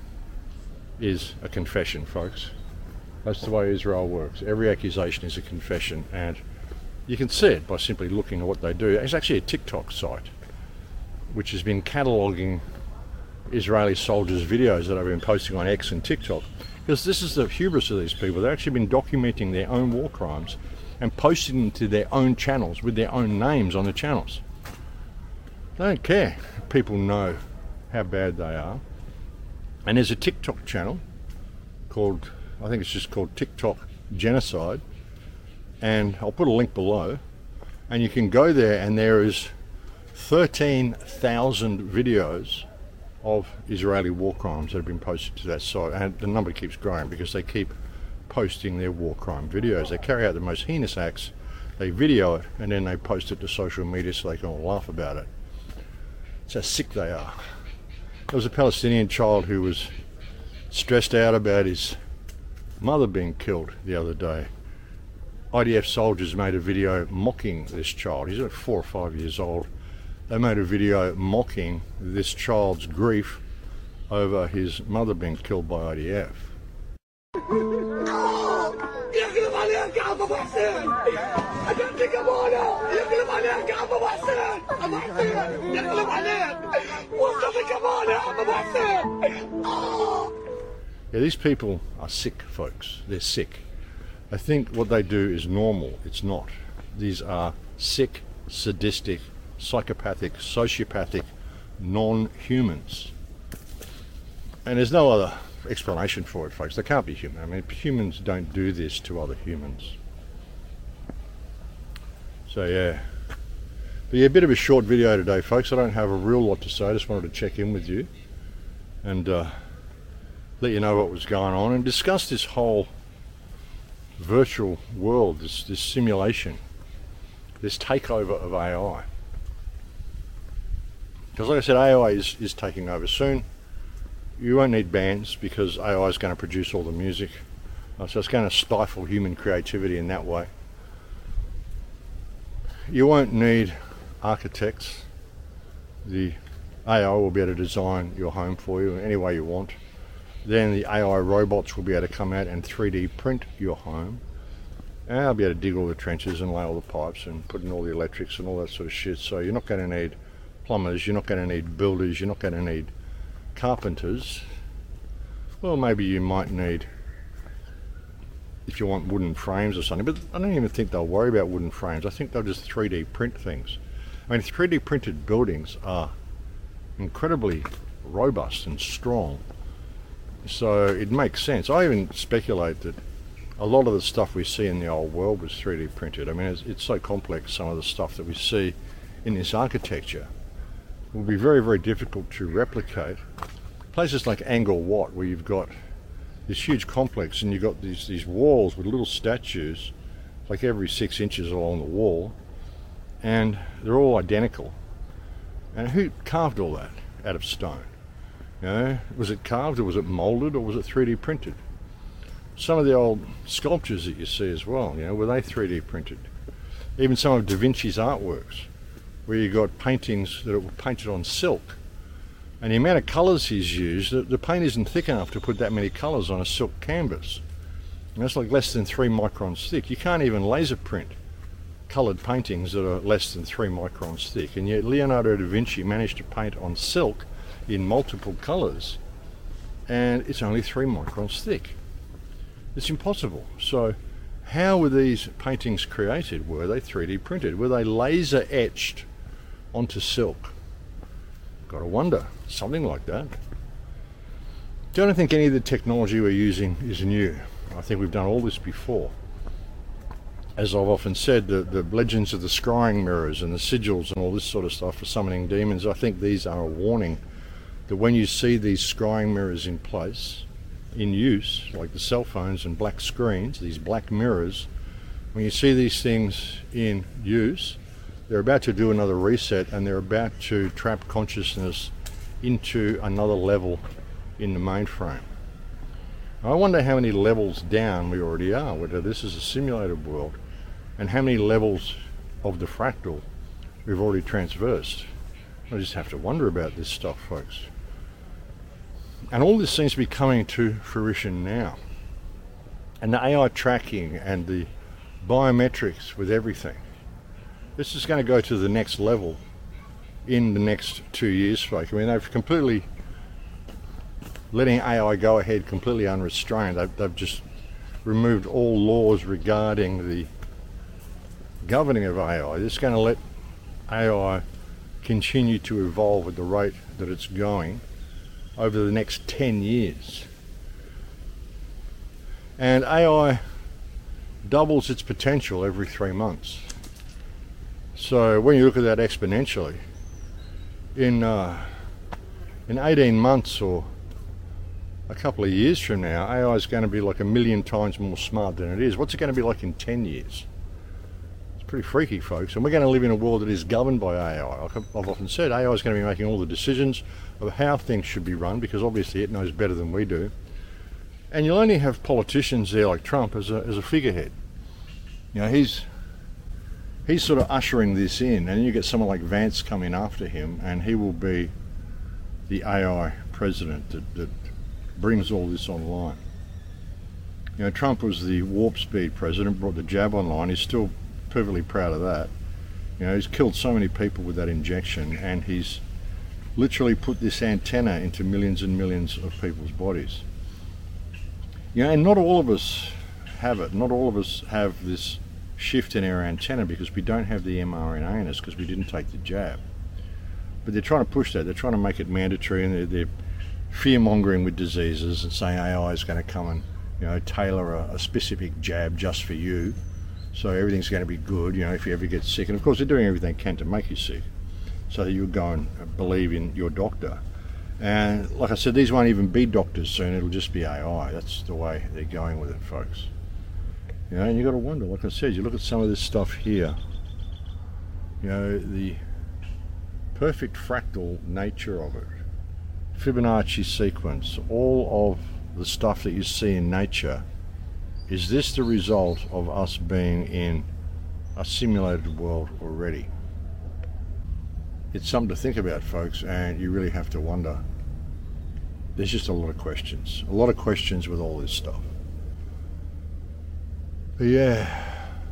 is a confession, folks. That's the way Israel works. Every accusation is a confession, and you can see it by simply looking at what they do. It's actually a TikTok site which has been cataloguing Israeli soldiers' videos that I've been posting on X and TikTok, because this is the hubris of these people. They've actually been documenting their own war crimes and posting them to their own channels with their own names on the channels. They don't care. People know how bad they are. And there's a TikTok channel called, I think it's just called TikTok Genocide, and I'll put a link below, and you can go there, and there is thirteen thousand videos of Israeli war crimes that have been posted to that site, and the number keeps growing because they keep posting their war crime videos. They carry out the most heinous acts, they video it, and then they post it to social media so they can all laugh about it. That's how sick they are. There was a Palestinian child who was stressed out about his mother being killed the other day. I D F soldiers made a video mocking this child. He's like four or five years old. They made a video mocking this child's grief over his mother being killed by I D F. يقلب عليك يا ابو حسين اجلتك ابونا يقلب عليك يا ابو حسين ابو حسين يقلب عليك وصلك ابونا ابو حسين. Yeah, these people are sick, folks. They're sick. They think what they do is normal. It's not. These are sick, sadistic, psychopathic, sociopathic non-humans. And there's no other explanation for it, folks. They can't be human. I mean, humans don't do this to other humans. So yeah. But yeah, a bit of a short video today, folks. I don't have a real lot to say. I just wanted to check in with you and uh, let you know what was going on and discuss this whole virtual world, this, this simulation, this takeover of A I. Because like I said, A I is, is taking over soon. You won't need bands because A I is going to produce all the music. Uh, so it's going to stifle human creativity in that way. You won't need architects. The A I will be able to design your home for you any way you want. Then the A I robots will be able to come out and three D print your home. And they'll be able to dig all the trenches and lay all the pipes and put in all the electrics and all that sort of shit. So you're not going to need plumbers, you're not going to need builders, you're not going to need carpenters. Well, maybe you might need, if you want wooden frames or something, but I don't even think they'll worry about wooden frames. I think they'll just three D print things. I mean, three D printed buildings are incredibly robust and strong. So it makes sense. I even speculate that a lot of the stuff we see in the old world was three D printed. I mean, it's, it's so complex, some of the stuff that we see in this architecture. It will be very, very difficult to replicate. Places like Angkor Wat, where you've got this huge complex and you've got these, these walls with little statues, like every six inches along the wall, and they're all identical. And who carved all that out of stone? You know, was it carved or was it molded or was it three D printed? Some of the old sculptures that you see as well, you know, were they three D printed? Even some of Da Vinci's artworks, where you got paintings that were painted on silk. And the amount of colours he's used, the, the paint isn't thick enough to put that many colours on a silk canvas. And that's like less than three microns thick. You can't even laser print coloured paintings that are less than three microns thick, and yet Leonardo da Vinci managed to paint on silk in multiple colours, and it's only three microns thick. It's impossible. So how were these paintings created? Were they three D printed? Were they laser etched onto silk? Got to wonder. Something like that. Don't think any of the technology we're using is new. I think we've done all this before. As I've often said, the, the legends of the scrying mirrors and the sigils and all this sort of stuff for summoning demons, I think these are a warning that when you see these scrying mirrors in place, in use, like the cell phones and black screens, these black mirrors, when you see these things in use, they're about to do another reset and they're about to trap consciousness into another level in the mainframe. I wonder how many levels down we already are, whether this is a simulated world, and how many levels of the fractal we've already transversed. I just have to wonder about this stuff, folks. And all this seems to be coming to fruition now. And the A I tracking and the biometrics with everything. This is going to go to the next level in the next two years, folks. I mean, they've completely letting A I go ahead completely unrestrained. They've, they've just removed all laws regarding the governing of A I. This is going to let A I continue to evolve at the rate that it's going over the next ten years. And A I doubles its potential every three months. So when you look at that exponentially, in uh, in eighteen months or a couple of years from now, A I is going to be like a million times more smart than it is. What's it going to be like in ten years? It's pretty freaky, folks. And we're going to live in a world that is governed by A I. Like I've often said, A I is going to be making all the decisions of how things should be run, because obviously it knows better than we do. And you'll only have politicians there like Trump as a, as a figurehead. You know, he's he's sort of ushering this in, and you get someone like Vance coming after him, and he will be the A I president that, that brings all this online. You know, Trump was the warp speed president, brought the jab online. He's still perfectly proud of that. You know, he's killed so many people with that injection, and he's literally put this antenna into millions and millions of people's bodies. You know, and not all of us have it. Not all of us have this shift in our antenna because we don't have the mRNA in us, because we didn't take the jab. But they're trying to push that. They're trying to make it mandatory, and they're, they're fear-mongering with diseases and saying A I is going to come and, you know, tailor a, a specific jab just for you, so everything's going to be good, you know, if you ever get sick. And of course they're doing everything they can to make you sick, so that you'll go and believe in your doctor. And like I said, these won't even be doctors soon, it'll just be A I. That's the way they're going with it, folks. You know, and you've got to wonder, like I said, you look at some of this stuff here, you know, the perfect fractal nature of it, Fibonacci sequence, all of the stuff that you see in nature. Is this the result of us being in a simulated world already? It's something to think about, folks, and you really have to wonder. There's just a lot of questions. A lot of questions with all this stuff. But yeah,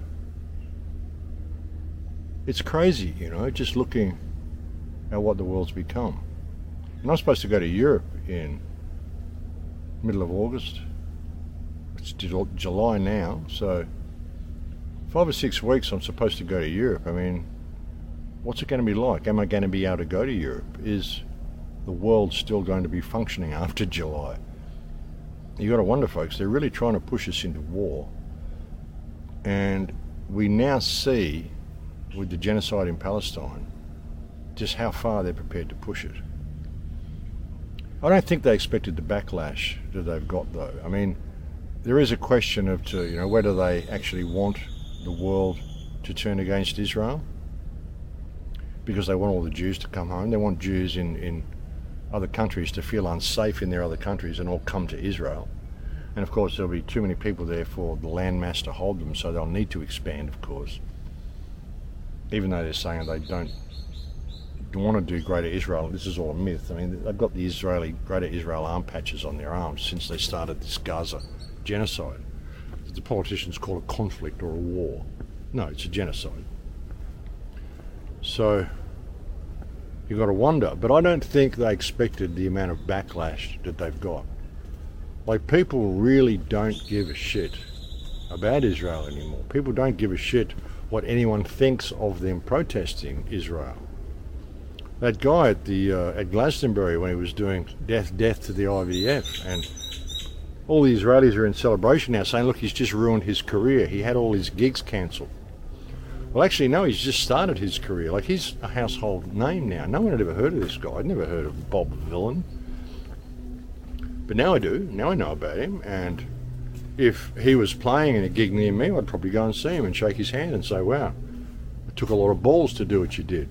it's crazy, you know, just looking at what the world's become. And I'm supposed to go to Europe in middle of August. It's July now, so five or six weeks I'm supposed to go to Europe. I mean, what's it going to be like? Am I going to be able to go to Europe? Is the world still going to be functioning after July? You got to wonder, folks. They're really trying to push us into war, and we now see with the genocide in Palestine just how far they're prepared to push it. I don't think they expected the backlash that they've got, though. I mean, there is a question of, to, you know, whether they actually want the world to turn against Israel, because they want all the Jews to come home. They want Jews in, in other countries to feel unsafe in their other countries and all come to Israel. And of course there'll be too many people there for the landmass to hold them, so they'll need to expand, of course. Even though they're saying they don't want to do Greater Israel, this is all a myth. I mean, they've got the Israeli Greater Israel arm patches on their arms since they started this Gaza genocide. The politicians call it conflict or a war. No, it's a genocide. So you got to wonder. But I don't think they expected the amount of backlash that they've got. Like, people really don't give a shit about Israel anymore. People don't give a shit what anyone thinks of them protesting Israel. That guy at the uh, at Glastonbury, when he was doing death, death to the I V F, and all the Israelis are in celebration now, saying, look, he's just ruined his career. He had all his gigs cancelled. Well, actually, no, he's just started his career. Like, he's a household name now. No one had ever heard of this guy. I'd never heard of Bob Vylan. But now I do. Now I know about him. And if he was playing in a gig near me, I'd probably go and see him and shake his hand and say, wow, it took a lot of balls to do what you did.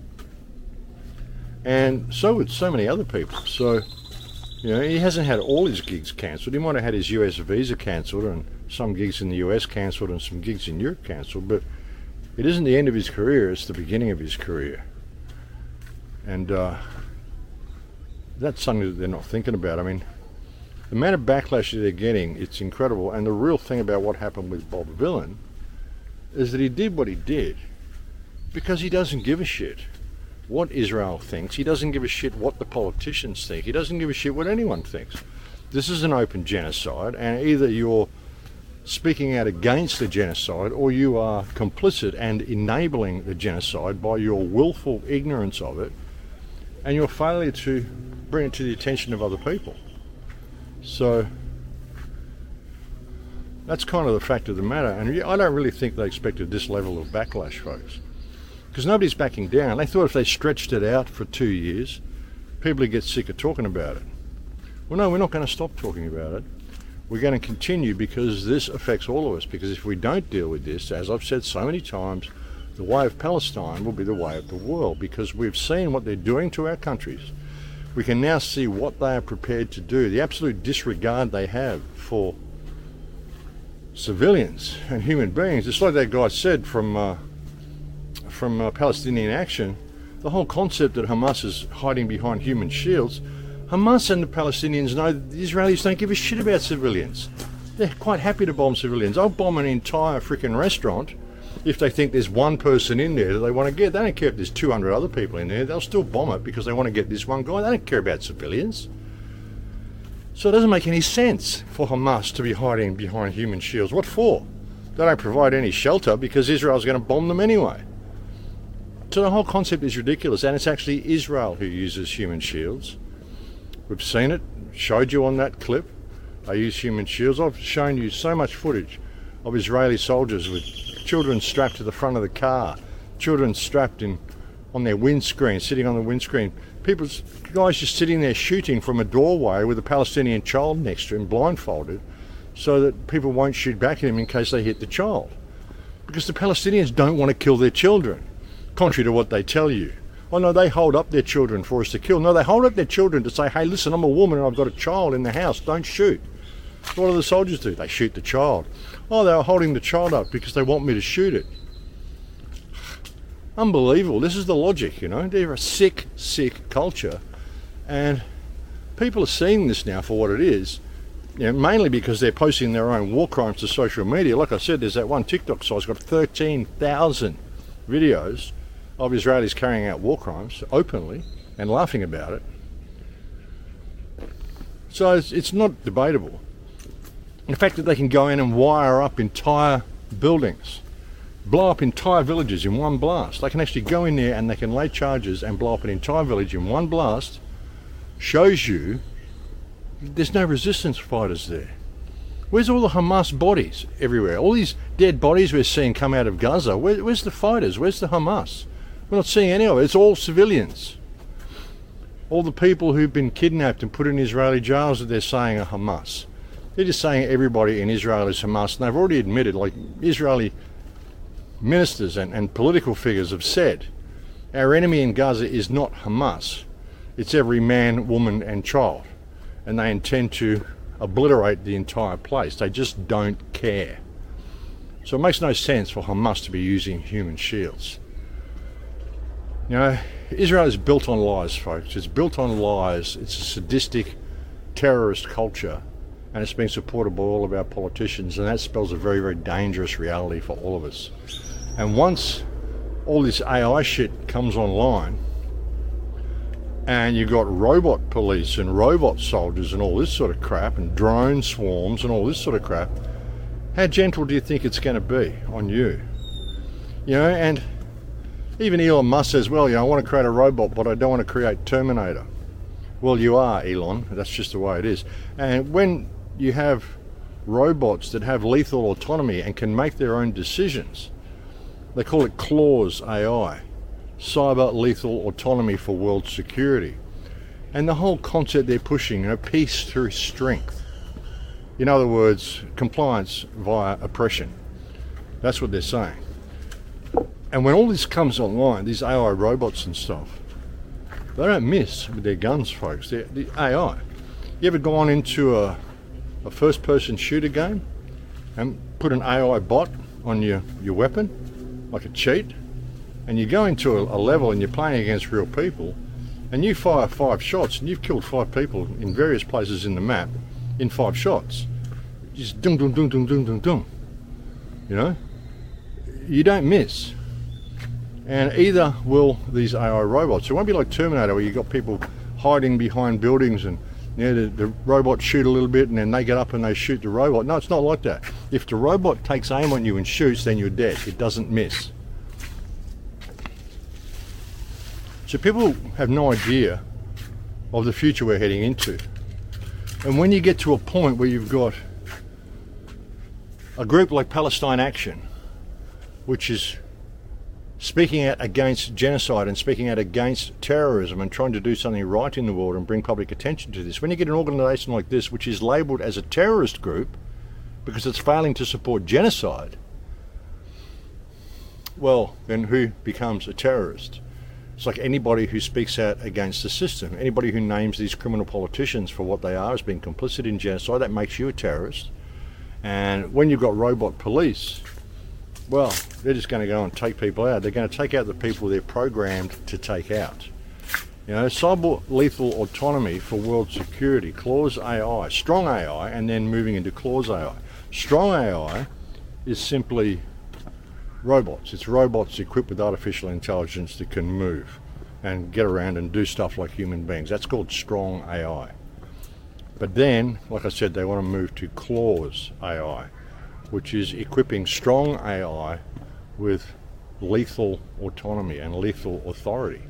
And so would so many other people. So, you know, he hasn't had all his gigs cancelled. He might have had his U S visa cancelled and some gigs in the U S cancelled and some gigs in Europe cancelled, but it isn't the end of his career, it's the beginning of his career. And uh, that's something that they're not thinking about. I mean, the amount of backlash that they're getting, it's incredible. And the real thing about what happened with Bob Vylan is that he did what he did because he doesn't give a shit what Israel thinks. He doesn't give a shit what the politicians think. He doesn't give a shit what anyone thinks. This is an open genocide, and either you're speaking out against the genocide or you are complicit and enabling the genocide by your willful ignorance of it and your failure to bring it to the attention of other people. So that's kind of the fact of the matter, and I don't really think they expected this level of backlash, folks. Because nobody's backing down. They thought if they stretched it out for two years, people would get sick of talking about it. Well, no, we're not going to stop talking about it. We're going to continue because this affects all of us. Because if we don't deal with this, as I've said so many times, the way of Palestine will be the way of the world. Because we've seen what they're doing to our countries. We can now see what they are prepared to do. The absolute disregard they have for civilians and human beings. It's like that guy said from... Uh, from uh, Palestinian Action, the whole concept that Hamas is hiding behind human shields. Hamas and the Palestinians know that the Israelis don't give a shit about civilians. They're quite happy to bomb civilians. They'll bomb an entire freaking restaurant if they think there's one person in there that they want to get. They don't care if there's two hundred other people in there. They'll still bomb it because they want to get this one guy. They don't care about civilians. So it doesn't make any sense for Hamas to be hiding behind human shields. What for? They don't provide any shelter because Israel's going to bomb them anyway. So the whole concept is ridiculous, and it's actually Israel who uses human shields. We've seen it, showed you on that clip. They use human shields. I've shown you so much footage of Israeli soldiers with children strapped to the front of the car, children strapped in on their windscreen, sitting on the windscreen. People's guys just sitting there shooting from a doorway with a Palestinian child next to him, blindfolded, so that people won't shoot back at him in case they hit the child. Because the Palestinians don't want to kill their children. Contrary to what they tell you. Oh no, they hold up their children for us to kill. No, they hold up their children to say, hey, listen, I'm a woman and I've got a child in the house, don't shoot. What do the soldiers do? They shoot the child. Oh, they're holding the child up because they want me to shoot it. Unbelievable. This is the logic, you know. They're a sick, sick culture. And people are seeing this now for what it is, you know, mainly because they're posting their own war crimes to social media. Like I said, there's that one TikTok site's got thirteen thousand videos of Israelis carrying out war crimes openly and laughing about it. So it's, it's not debatable. The fact that they can go in and wire up entire buildings, blow up entire villages in one blast. They can actually go in there and they can lay charges and blow up an entire village in one blast, shows you there's no resistance fighters there. Where's all the Hamas bodies everywhere? All these dead bodies we're seeing come out of Gaza. Where, where's the fighters? Where's the Hamas? We're not seeing any of it. It's all civilians. All the people who've been kidnapped and put in Israeli jails that they're saying are Hamas. They're just saying everybody in Israel is Hamas. And they've already admitted, like Israeli ministers and, and political figures have said, our enemy in Gaza is not Hamas. It's every man, woman and child. And they intend to obliterate the entire place. They just don't care. So it makes no sense for Hamas to be using human shields. You know, Israel is built on lies, folks. It's built on lies. It's a sadistic, terrorist culture, and it's being supported by all of our politicians, and that spells a very, very dangerous reality for all of us. And once all this A I shit comes online, and you got robot police and robot soldiers and all this sort of crap, and drone swarms and all this sort of crap, how gentle do you think it's going to be on you? You know, and even Elon Musk says, well, you know, I want to create a robot, but I don't want to create Terminator. Well, you are, Elon. That's just the way it is. And when you have robots that have lethal autonomy and can make their own decisions, they call it Clause A I, cyber lethal autonomy for world security. And the whole concept they're pushing, you know, peace through strength. In other words, compliance via oppression. That's what they're saying. And when all this comes online, these A I robots and stuff, they don't miss with their guns, folks. They're, the A I. You ever gone into a, a first-person shooter game and put an A I bot on your, your weapon, like a cheat? And you go into a, a level and you're playing against real people, and you fire five shots, and you've killed five people in various places in the map in five shots. Just dum dum dum dum dum dum dum. You know? You don't miss. And either will these A I robots. It won't be like Terminator, where you've got people hiding behind buildings and you know, the, the robots shoot a little bit and then they get up and they shoot the robot. No, it's not like that. If the robot takes aim on you and shoots, then you're dead. It doesn't miss. So people have no idea of the future we're heading into. And when you get to a point where you've got a group like Palestine Action, which is speaking out against genocide and speaking out against terrorism and trying to do something right in the world and bring public attention to this, when you get an organisation like this which is labelled as a terrorist group because it's failing to support genocide, well, then who becomes a terrorist? It's like anybody who speaks out against the system, anybody who names these criminal politicians for what they are as being complicit in genocide, that makes you a terrorist. And when you've got robot police, well, they're just going to go and take people out. They're going to take out the people they're programmed to take out. You know, cyber lethal autonomy for world security, Clause A I, strong A I, and then moving into Clause A I. Strong A I is simply robots. It's robots equipped with artificial intelligence that can move and get around and do stuff like human beings. That's called strong A I. But then, like I said, they want to move to Clause A I, which is equipping strong A I with lethal autonomy and lethal authority.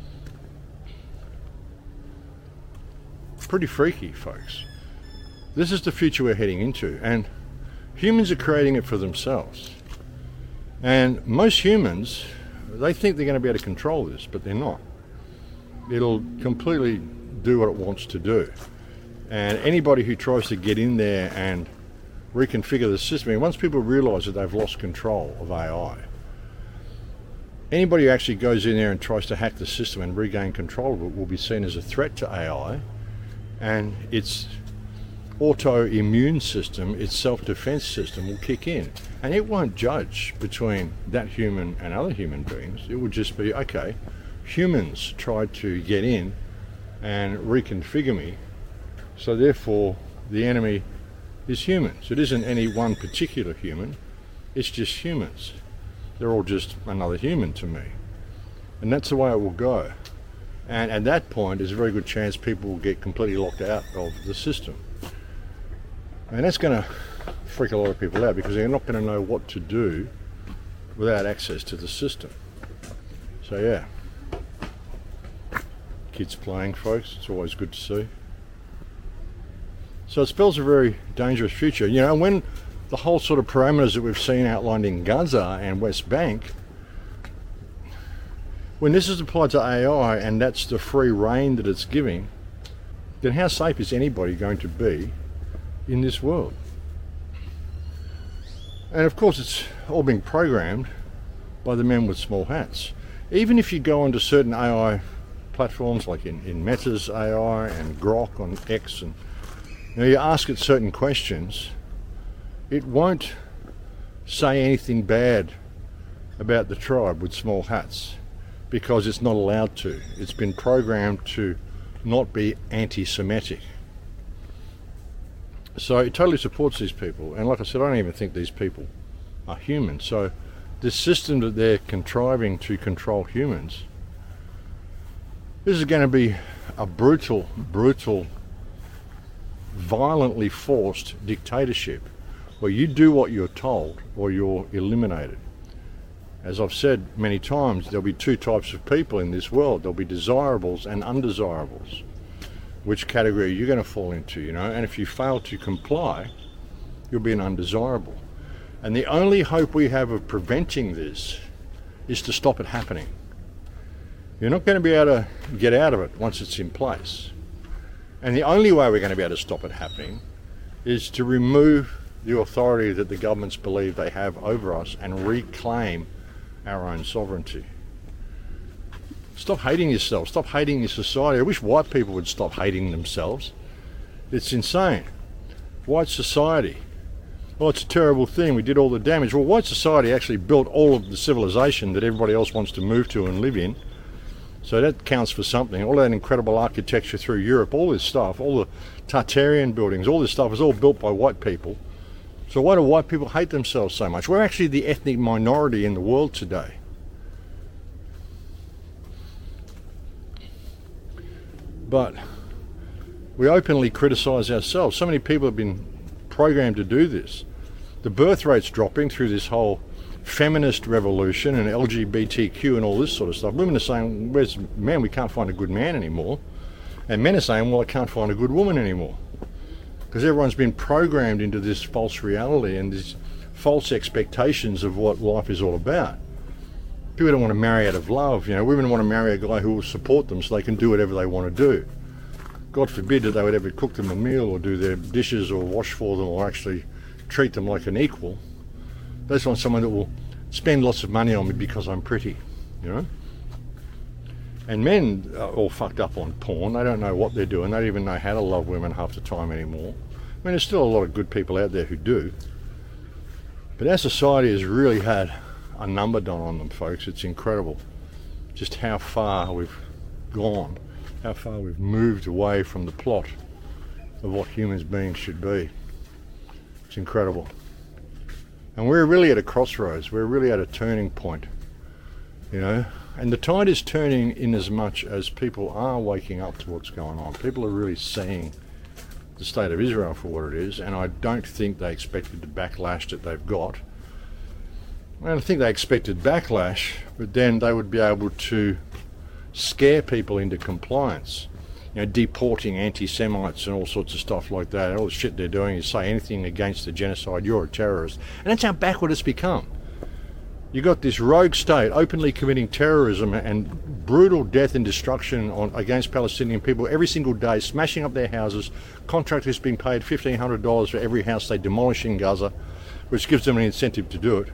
Pretty freaky, folks. This is the future we're heading into, and humans are creating it for themselves. And most humans, they think they're going to be able to control this, but they're not. It'll completely do what it wants to do. And anybody who tries to get in there and reconfigure the system, and once people realise that they've lost control of A I, anybody who actually goes in there and tries to hack the system and regain control of it will be seen as a threat to A I, and its auto-immune system, its self-defense system will kick in. And it won't judge between that human and other human beings. It would just be, okay, humans tried to get in and reconfigure me, so therefore the enemy is humans. It isn't any one particular human, it's just humans. They're all just another human to me. And that's the way it will go. And at that point, there's a very good chance people will get completely locked out of the system. And that's going to freak a lot of people out because they're not going to know what to do without access to the system. So yeah, kids playing, folks, it's always good to see. So it spells a very dangerous future. You know, when the whole sort of parameters that we've seen outlined in Gaza and West Bank, when this is applied to A I and that's the free rein that it's giving, then how safe is anybody going to be in this world? And of course it's all being programmed by the men with small hats. Even if you go onto certain A I platforms like in, in Meta's A I and Grok on X, and you know, you ask it certain questions, it won't say anything bad about the tribe with small hats because it's not allowed to. It's been programmed to not be anti-Semitic. So it totally supports these people. And like I said, I don't even think these people are human. So this system that they're contriving to control humans, this is going to be a brutal, brutal, violently forced dictatorship where you do what you're told or you're eliminated. As I've said many times, there'll be two types of people in this world. There'll be desirables and undesirables. Which category you're going to fall into, you know? And if you fail to comply, you'll be an undesirable. And the only hope we have of preventing this is to stop it happening. You're not going to be able to get out of it once it's in place. And the only way we're going to be able to stop it happening is to remove the authority that the governments believe they have over us and reclaim our own sovereignty. Stop hating yourself. Stop hating your society. I wish white people would stop hating themselves. It's insane. White society. Well, it's a terrible thing. We did all the damage. Well, white society actually built all of the civilization that everybody else wants to move to and live in. So that counts for something. All that incredible architecture through Europe, all this stuff, all the Tartarian buildings, all this stuff was all built by white people. So why do white people hate themselves so much? We're actually the ethnic minority in the world today. But we openly criticise ourselves. So many people have been programmed to do this. The birth rate's dropping through this whole feminist revolution and L G B T Q and all this sort of stuff. Women are saying, where's man? We can't find a good man anymore. And men are saying, well, I can't find a good woman anymore. Because everyone's been programmed into this false reality and these false expectations of what life is all about. People don't want to marry out of love. You know, women want to marry a guy who will support them so they can do whatever they want to do. God forbid that they would ever cook them a meal or do their dishes or wash for them or actually treat them like an equal. They just want someone that will spend lots of money on me because I'm pretty, you know. And men are all fucked up on porn. They don't know what they're doing. They don't even know how to love women half the time anymore. I mean, there's still a lot of good people out there who do. But our society has really had a number done on them, folks. It's incredible just how far we've gone, how far we've moved away from the plot of what human beings should be. It's incredible. And we're really at a crossroads. We're really at a turning point, you know. And the tide is turning in as much as people are waking up to what's going on. People are really seeing the state of Israel for what it is, and I don't think they expected the backlash that they've got. I don't think they expected backlash, but then they would be able to scare people into compliance. You know, deporting anti-Semites and all sorts of stuff like that. All the shit they're doing is say anything against the genocide, you're a terrorist. And that's how backward it's become. You got this rogue state openly committing terrorism and brutal death and destruction on against Palestinian people every single day, smashing up their houses. Contractors being paid fifteen hundred dollars for every house they demolish in Gaza, which gives them an incentive to do it.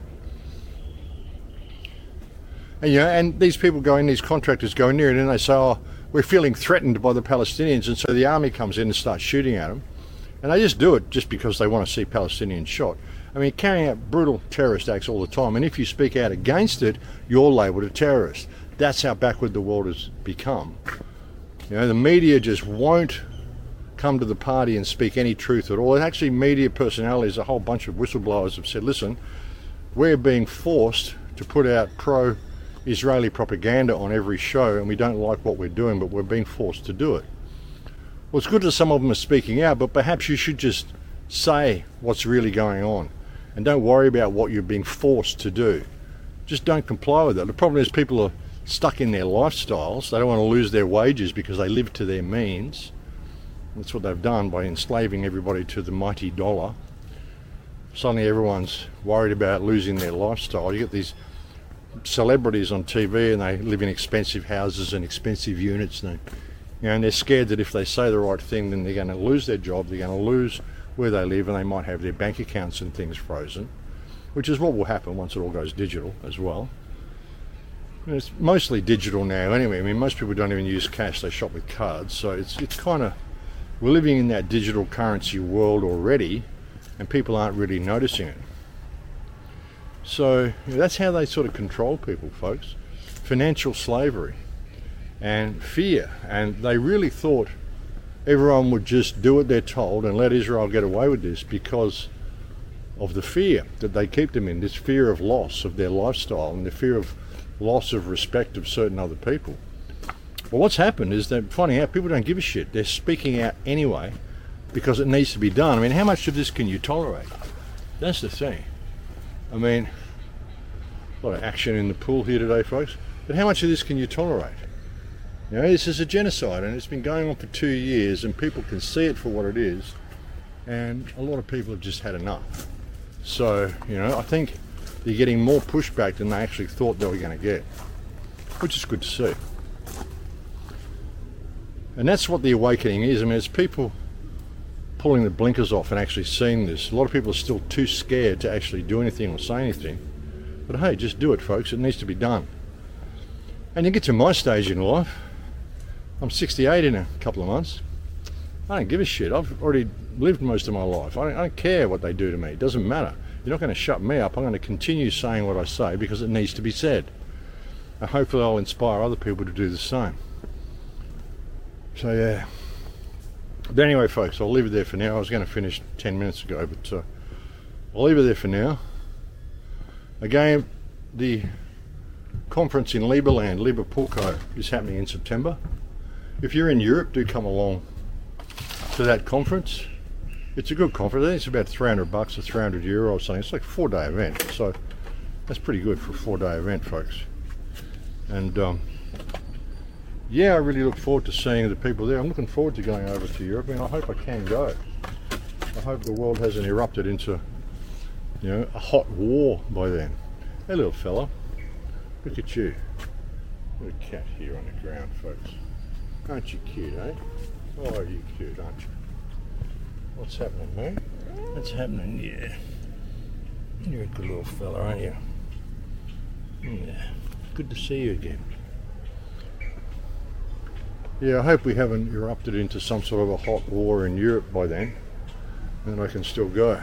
And, you know, and these people go in, these contractors go in there, and then they say, oh, we're feeling threatened by the Palestinians, and so the army comes in and starts shooting at them. And they just do it just because they want to see Palestinians shot. I mean, carrying out brutal terrorist acts all the time, and if you speak out against it, you're labelled a terrorist. That's how backward the world has become. You know, the media just won't come to the party and speak any truth at all. And actually, media personalities, a whole bunch of whistleblowers have said, listen, we're being forced to put out pro-Israeli propaganda on every show, and we don't like what we're doing, but we're being forced to do it. Well, it's good that some of them are speaking out, but perhaps you should just say what's really going on. And don't worry about what you're being forced to do. Just don't comply with it. The problem is people are stuck in their lifestyles. They don't want to lose their wages because they live to their means. That's what they've done by enslaving everybody to the mighty dollar. Suddenly everyone's worried about losing their lifestyle. You get these celebrities on T V and they live in expensive houses and expensive units. And, they, you know, and they're scared that if they say the right thing, then they're going to lose their job, they're going to lose where they live, and they might have their bank accounts and things frozen, which is what will happen once it all goes digital as well. And it's mostly digital now anyway. I mean, most people don't even use cash, they shop with cards, so it's it's kind of, we're living in that digital currency world already, and people aren't really noticing it. So you know, that's how they sort of control people, folks. Financial slavery and fear, and they really thought everyone would just do what they're told and let Israel get away with this because of the fear that they keep them in, this fear of loss of their lifestyle and the fear of loss of respect of certain other people. Well, what's happened is they're finding out people don't give a shit. They're speaking out anyway because it needs to be done. I mean, how much of this can you tolerate? That's the thing. I mean, a lot of action in the pool here today, folks, but how much of this can you tolerate? You know, this is a genocide and it's been going on for two years and people can see it for what it is, and a lot of people have just had enough. So, you know, I think they're getting more pushback than they actually thought they were going to get, which is good to see. And that's what the awakening is. I mean, it's people pulling the blinkers off and actually seeing this. A lot of people are still too scared to actually do anything or say anything. But hey, just do it, folks. It needs to be done. And you get to my stage in life. I'm sixty-eight in a couple of months. I don't give a shit. I've already lived most of my life. I don't, I don't care what they do to me. It doesn't matter. You're not going to shut me up. I'm going to continue saying what I say because it needs to be said. And hopefully I'll inspire other people to do the same. So yeah. But anyway, folks, I'll leave it there for now. I was going to finish ten minutes ago, but uh, I'll leave it there for now. Again, the conference in Liberland, Liverpool, is happening in September. If you're in Europe, do come along to that conference. It's a good conference. I think it's about three hundred bucks or three hundred euro or something. It's like a four day event, so that's pretty good for a four day event, folks. And um, yeah, I really look forward to seeing the people there. I'm looking forward to going over to Europe, and I hope I can go. I hope the world hasn't erupted into, you know, a hot war by then. Hey, little fella, look at you. Got a cat here on the ground, folks. Aren't you cute, eh? Oh, are you cute, aren't you? What's happening, mate? What's happening? Yeah. You're a good little fella, aren't you? Yeah. Good to see you again. Yeah, I hope we haven't erupted into some sort of a hot war in Europe by then, and I can still go.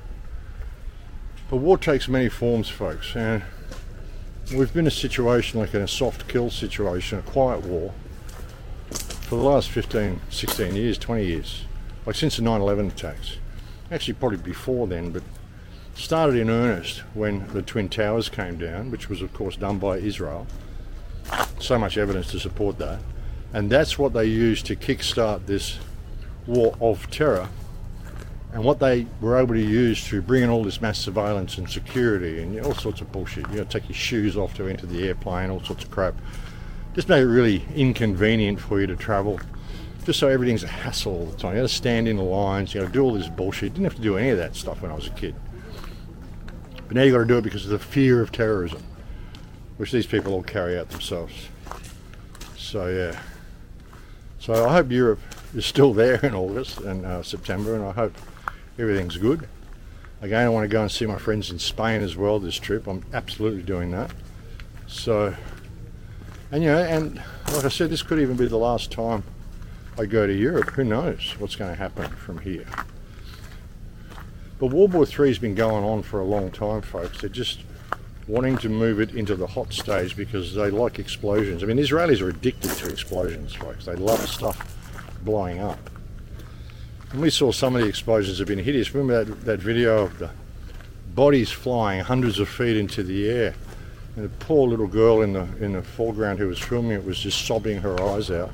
But war takes many forms, folks, and we've been in a situation like in a soft kill situation, a quiet war, for the last fifteen, sixteen years, twenty years, like since the nine eleven attacks. Actually probably before then, but started in earnest when the Twin Towers came down, which was of course done by Israel. So much evidence to support that. And that's what they used to kickstart this war of terror, and what they were able to use to bring in all this mass surveillance and security and all sorts of bullshit. You know, take your shoes off to enter the airplane, all sorts of crap. Just make it really inconvenient for you to travel, just so everything's a hassle all the time. You got to stand in the lines, you got to do all this bullshit. Didn't have to do any of that stuff when I was a kid. But now you got to do it because of the fear of terrorism, which these people all carry out themselves. So yeah. So I hope Europe is still there in August and uh, September, and I hope everything's good. Again, I want to go and see my friends in Spain as well this trip. I'm absolutely doing that. So, and you know, and like I said, this could even be the last time I go to Europe. Who knows what's going to happen from here. But World War Three has been going on for a long time, folks. They're just wanting to move it into the hot stage because they like explosions. I mean, Israelis are addicted to explosions, folks. They love stuff blowing up. And we saw some of the explosions have been hideous. Remember that, that video of the bodies flying hundreds of feet into the air, and the poor little girl in the in the foreground who was filming it was just sobbing her eyes out.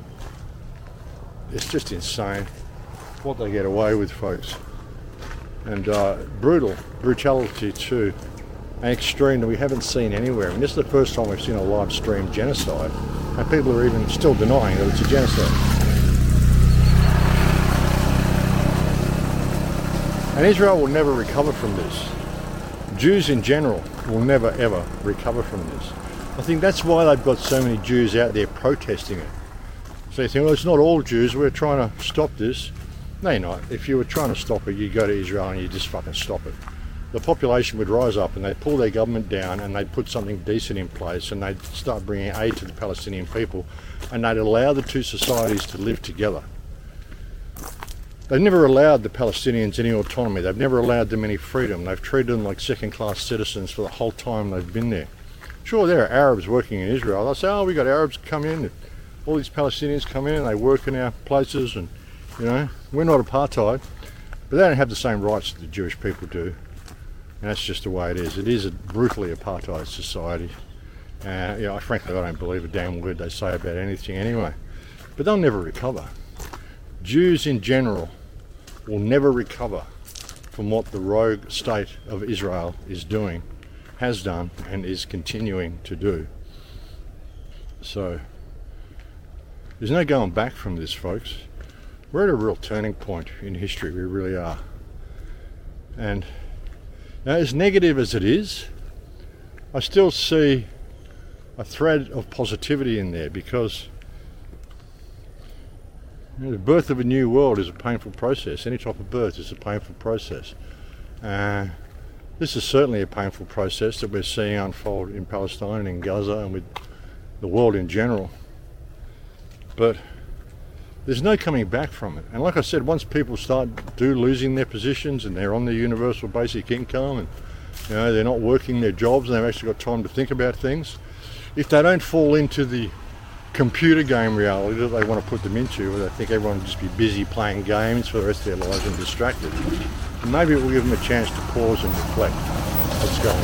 It's just insane what they get away with, folks. And uh, brutal, brutality too. An extreme that we haven't seen anywhere. I mean, this is the first time we've seen a live stream genocide, and people are even still denying that it's a genocide. And Israel will never recover from this. Jews in general will never ever recover from this. I think that's why they've got so many Jews out there protesting it. So you think, well, it's not all Jews, we're trying to stop this. No, you're not. If you were trying to stop it, you go to Israel and you just fucking stop it. The population would rise up and they'd pull their government down and they'd put something decent in place, and they'd start bringing aid to the Palestinian people, and they'd allow the two societies to live together. They've never allowed the Palestinians any autonomy. They've never allowed them any freedom. They've treated them like second-class citizens for the whole time they've been there. Sure, there are Arabs working in Israel. They'll say, oh, we got Arabs come in, all these Palestinians come in and they work in our places, and, you know, we're not apartheid. But they don't have the same rights that the Jewish people do. And that's just the way it is. It is a brutally apartheid society. Uh, you know, frankly, I don't believe a damn word they say about anything anyway. But they'll never recover. Jews in general will never recover from what the rogue state of Israel is doing, has done, and is continuing to do. So, there's no going back from this, folks. We're at a real turning point in history, we really are. And now, as negative as it is, I still see a thread of positivity in there, because you know, the birth of a new world is a painful process. Any type of birth is a painful process. Uh, this is certainly a painful process that we're seeing unfold in Palestine and in Gaza and with the world in general. But there's no coming back from it. And like I said, once people start do losing their positions and they're on their universal basic income and you know they're not working their jobs and they've actually got time to think about things, if they don't fall into the computer game reality that they want to put them into, where they think everyone will just be busy playing games for the rest of their lives and distracted, maybe it will give them a chance to pause and reflect what's going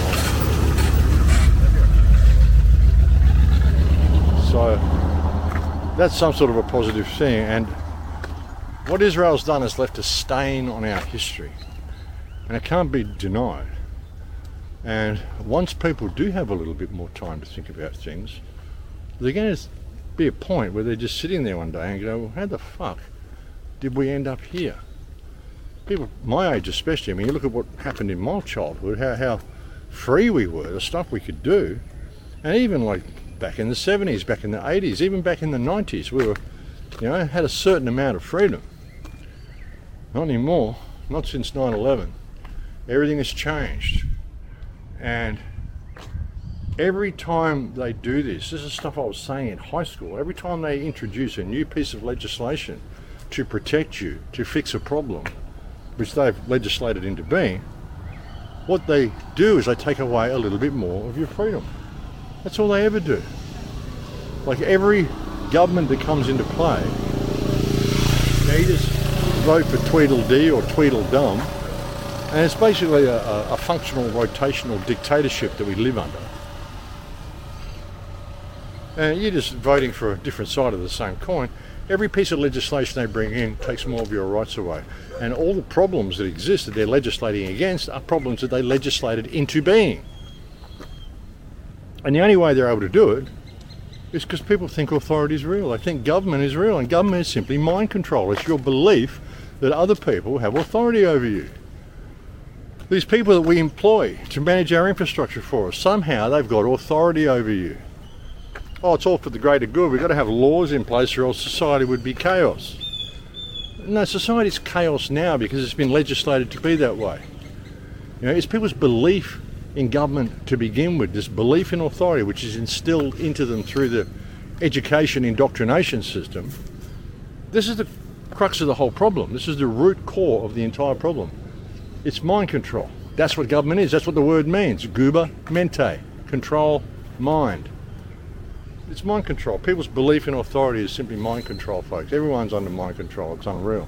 on. So that's some sort of a positive thing, and what Israel's done has left a stain on our history, and it can't be denied. And once people do have a little bit more time to think about things, there's going to be a point where they're just sitting there one day and go, well, how the fuck did we end up here? People my age especially, I mean, you look at what happened in my childhood, how, how free we were, the stuff we could do, and even like back in the seventies, back in the eighties, even back in the nineties, we were, you know, had a certain amount of freedom. Not anymore, not since nine eleven. Everything has changed. And every time they do this, this is stuff I was saying in high school, every time they introduce a new piece of legislation to protect you, to fix a problem, which they've legislated into being, what they do is they take away a little bit more of your freedom. That's all they ever do. Like every government that comes into play, they just vote for Tweedledee or Tweedledum, and it's basically a, a, a functional rotational dictatorship that we live under. And you're just voting for a different side of the same coin. Every piece of legislation they bring in takes more of your rights away. And all the problems that exist that they're legislating against are problems that they legislated into being. And the only way they're able to do it is because people think authority is real. They think government is real, and government is simply mind control. It's your belief that other people have authority over you. These people that we employ to manage our infrastructure for us, somehow they've got authority over you. Oh, it's all for the greater good. We've got to have laws in place or else society would be chaos. No, society's chaos now because it's been legislated to be that way. You know, it's people's belief in government to begin with, this belief in authority which is instilled into them through the education indoctrination system. This is the crux of the whole problem. This is the root core of the entire problem. It's mind control. That's what government is. That's what the word means. Guba mente, control mind. It's mind control. People's belief in authority is simply mind control, folks. Everyone's under mind control. It's unreal.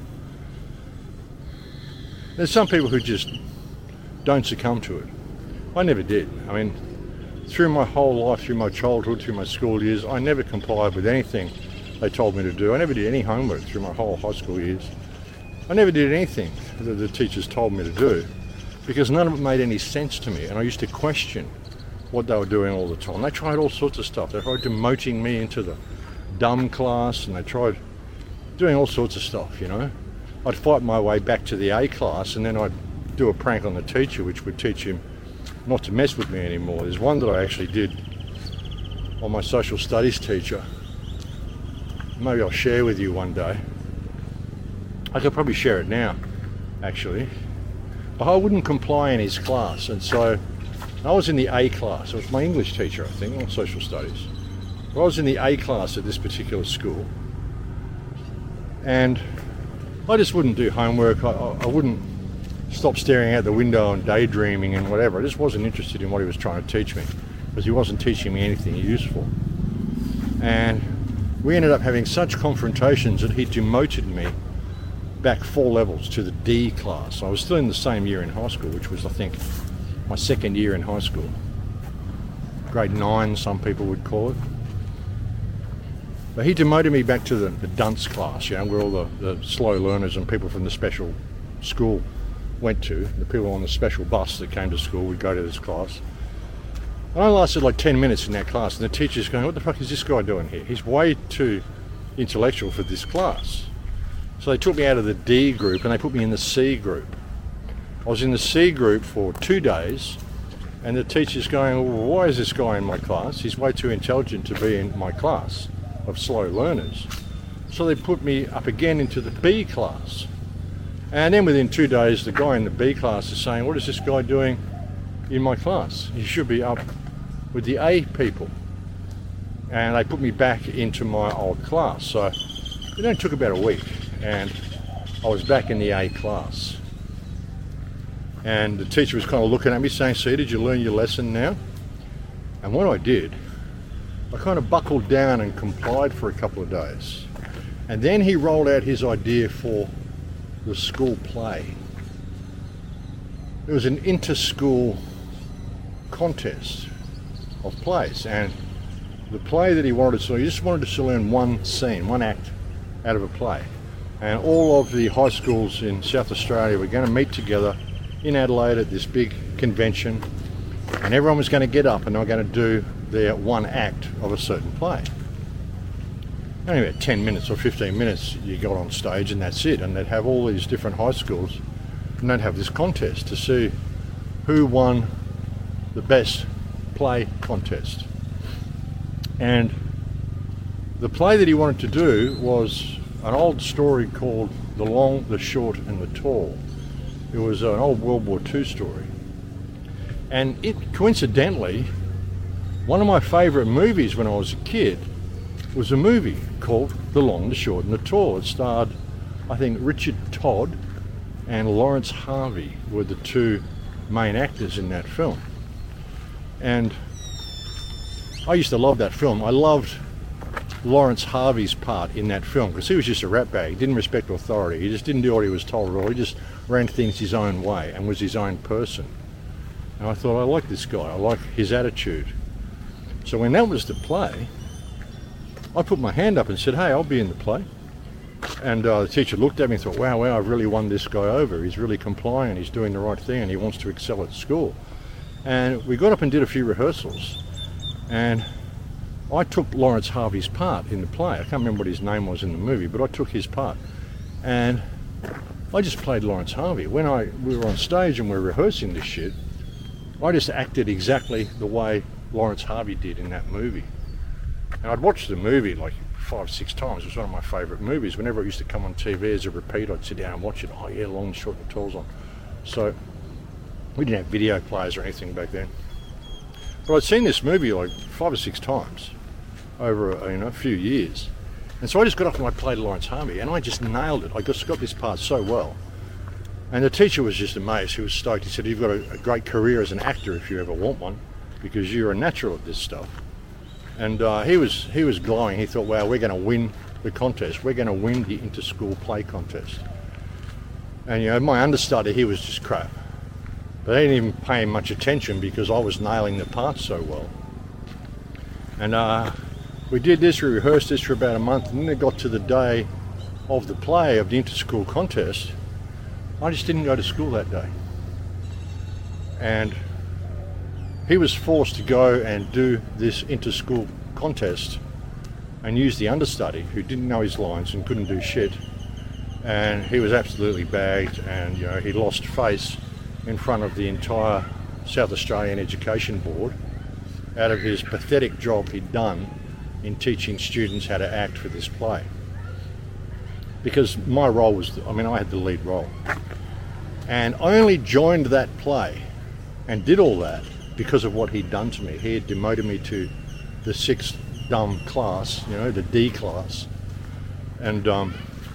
There's some people who just don't succumb to it. I never did. I mean, through my whole life, through my childhood, through my school years, I never complied with anything they told me to do. I never did any homework through my whole high school years. I never did anything that the teachers told me to do because none of it made any sense to me, and I used to question what they were doing all the time. They tried all sorts of stuff. They tried demoting me into the dumb class, and they tried doing all sorts of stuff, you know. I'd fight my way back to the A class, and then I'd do a prank on the teacher, which would teach him not to mess with me anymore. There's one that I actually did on my social studies teacher. Maybe I'll share with you one day. I could probably share it now, actually. But I wouldn't comply in his class, and so I was in the A class. It was my English teacher, I think, or social studies. But I was in the A class at this particular school, and I just wouldn't do homework. I, I wouldn't stop staring out the window and daydreaming and whatever. I just wasn't interested in what he was trying to teach me because he wasn't teaching me anything useful. And we ended up having such confrontations that he demoted me back four levels to the D class. I was still in the same year in high school, which was, I think, my second year in high school. Grade nine, some people would call it. But he demoted me back to the, the dunce class, you know, where all the, the slow learners and people from the special school went to. The people on the special bus that came to school would go to this class. And I lasted like ten minutes in that class, and the teacher's going, what the fuck is this guy doing here? He's way too intellectual for this class. So they took me out of the D group and they put me in the C group. I was in the C group for two days, and the teacher's going, well, why is this guy in my class? He's way too intelligent to be in my class of slow learners. So they put me up again into the B class. And then within two days, the guy in the B class is saying, what is this guy doing in my class? He should be up with the A people. And they put me back into my old class. So it only took about a week, and I was back in the A class. And the teacher was kind of looking at me saying, see, did you learn your lesson now? And what I did, I kind of buckled down and complied for a couple of days. And then he rolled out his idea for the school play. It was an inter-school contest of plays, and the play that he wanted to, he just wanted us to learn one scene, one act out of a play. And all of the high schools in South Australia were going to meet together in Adelaide at this big convention, and everyone was going to get up and they were going to do their one act of a certain play. Only about ten minutes or fifteen minutes you got on stage, and that's it. And they'd have all these different high schools, and they'd have this contest to see who won the best play contest. And the play that he wanted to do was an old story called The Long, the Short and the Tall. It was an old World War Two story. And it, coincidentally, one of my favourite movies when I was a kid was a movie called The Long, the Short and the Tall. It starred, I think, Richard Todd and Lawrence Harvey were the two main actors in that film. And I used to love that film. I loved Lawrence Harvey's part in that film because he was just a ratbag. He didn't respect authority. He just didn't do what he was told at all. He just ran things his own way and was his own person. And I thought, I like this guy. I like his attitude. So when that was the play, I put my hand up and said, hey, I'll be in the play. And uh, the teacher looked at me and thought, wow, wow, I've really won this guy over. He's really compliant, he's doing the right thing, and he wants to excel at school. And we got up and did a few rehearsals. And I took Lawrence Harvey's part in the play. I can't remember what his name was in the movie, but I took his part. And I just played Lawrence Harvey. When I we were on stage and we were rehearsing this shit, I just acted exactly the way Lawrence Harvey did in that movie. And I'd watched the movie like five, six times. It was one of my favourite movies. Whenever it used to come on T V as a repeat, I'd sit down and watch it. Oh yeah, Long, Short and Tall's on. So we didn't have video players or anything back then. But I'd seen this movie like five or six times over a, you know, a few years. And so I just got up and I played Lawrence Harvey, and I just nailed it. I just got this part so well. And the teacher was just amazed. He was stoked. He said, you've got a, a great career as an actor if you ever want one, because you're a natural at this stuff. And uh, he was he was glowing. He thought, wow, we're going to win the contest. We're going to win the inter-school play contest. And you know, my understudy, he was just crap. But they didn't even pay him much attention because I was nailing the part so well. And uh, we did this, we rehearsed this for about a month, and then it got to the day of the play, of the inter-school contest. I just didn't go to school that day. And he was forced to go and do this inter-school contest and use the understudy who didn't know his lines and couldn't do shit. And he was absolutely bagged, and you know, he lost face in front of the entire South Australian Education Board out of his pathetic job he'd done in teaching students how to act for this play. Because my role was, I mean, I had the lead role. And I only joined that play and did all that because of what he'd done to me. He had demoted me to the sixth dumb class, you know, the D class. And um,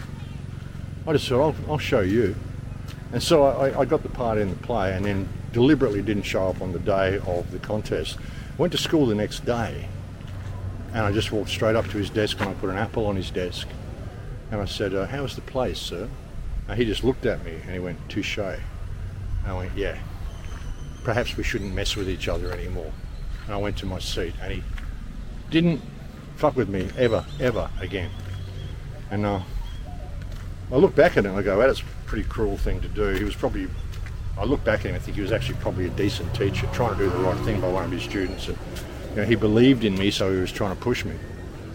I just said, I'll, I'll show you. And so I, I got the part in the play, and then deliberately didn't show up on the day of the contest. Went to school the next day, and I just walked straight up to his desk and I put an apple on his desk. And I said, uh, how's the play, sir? And he just looked at me and he went, touche. And I went, yeah. perhaps we shouldn't mess with each other anymore. And I went to my seat, and he didn't fuck with me ever, ever again. And uh, I look back at it and I go, well, that's a pretty cruel thing to do. He was probably, I look back at him and think he was actually probably a decent teacher, trying to do the right thing by one of his students. And you know, he believed in me, so he was trying to push me.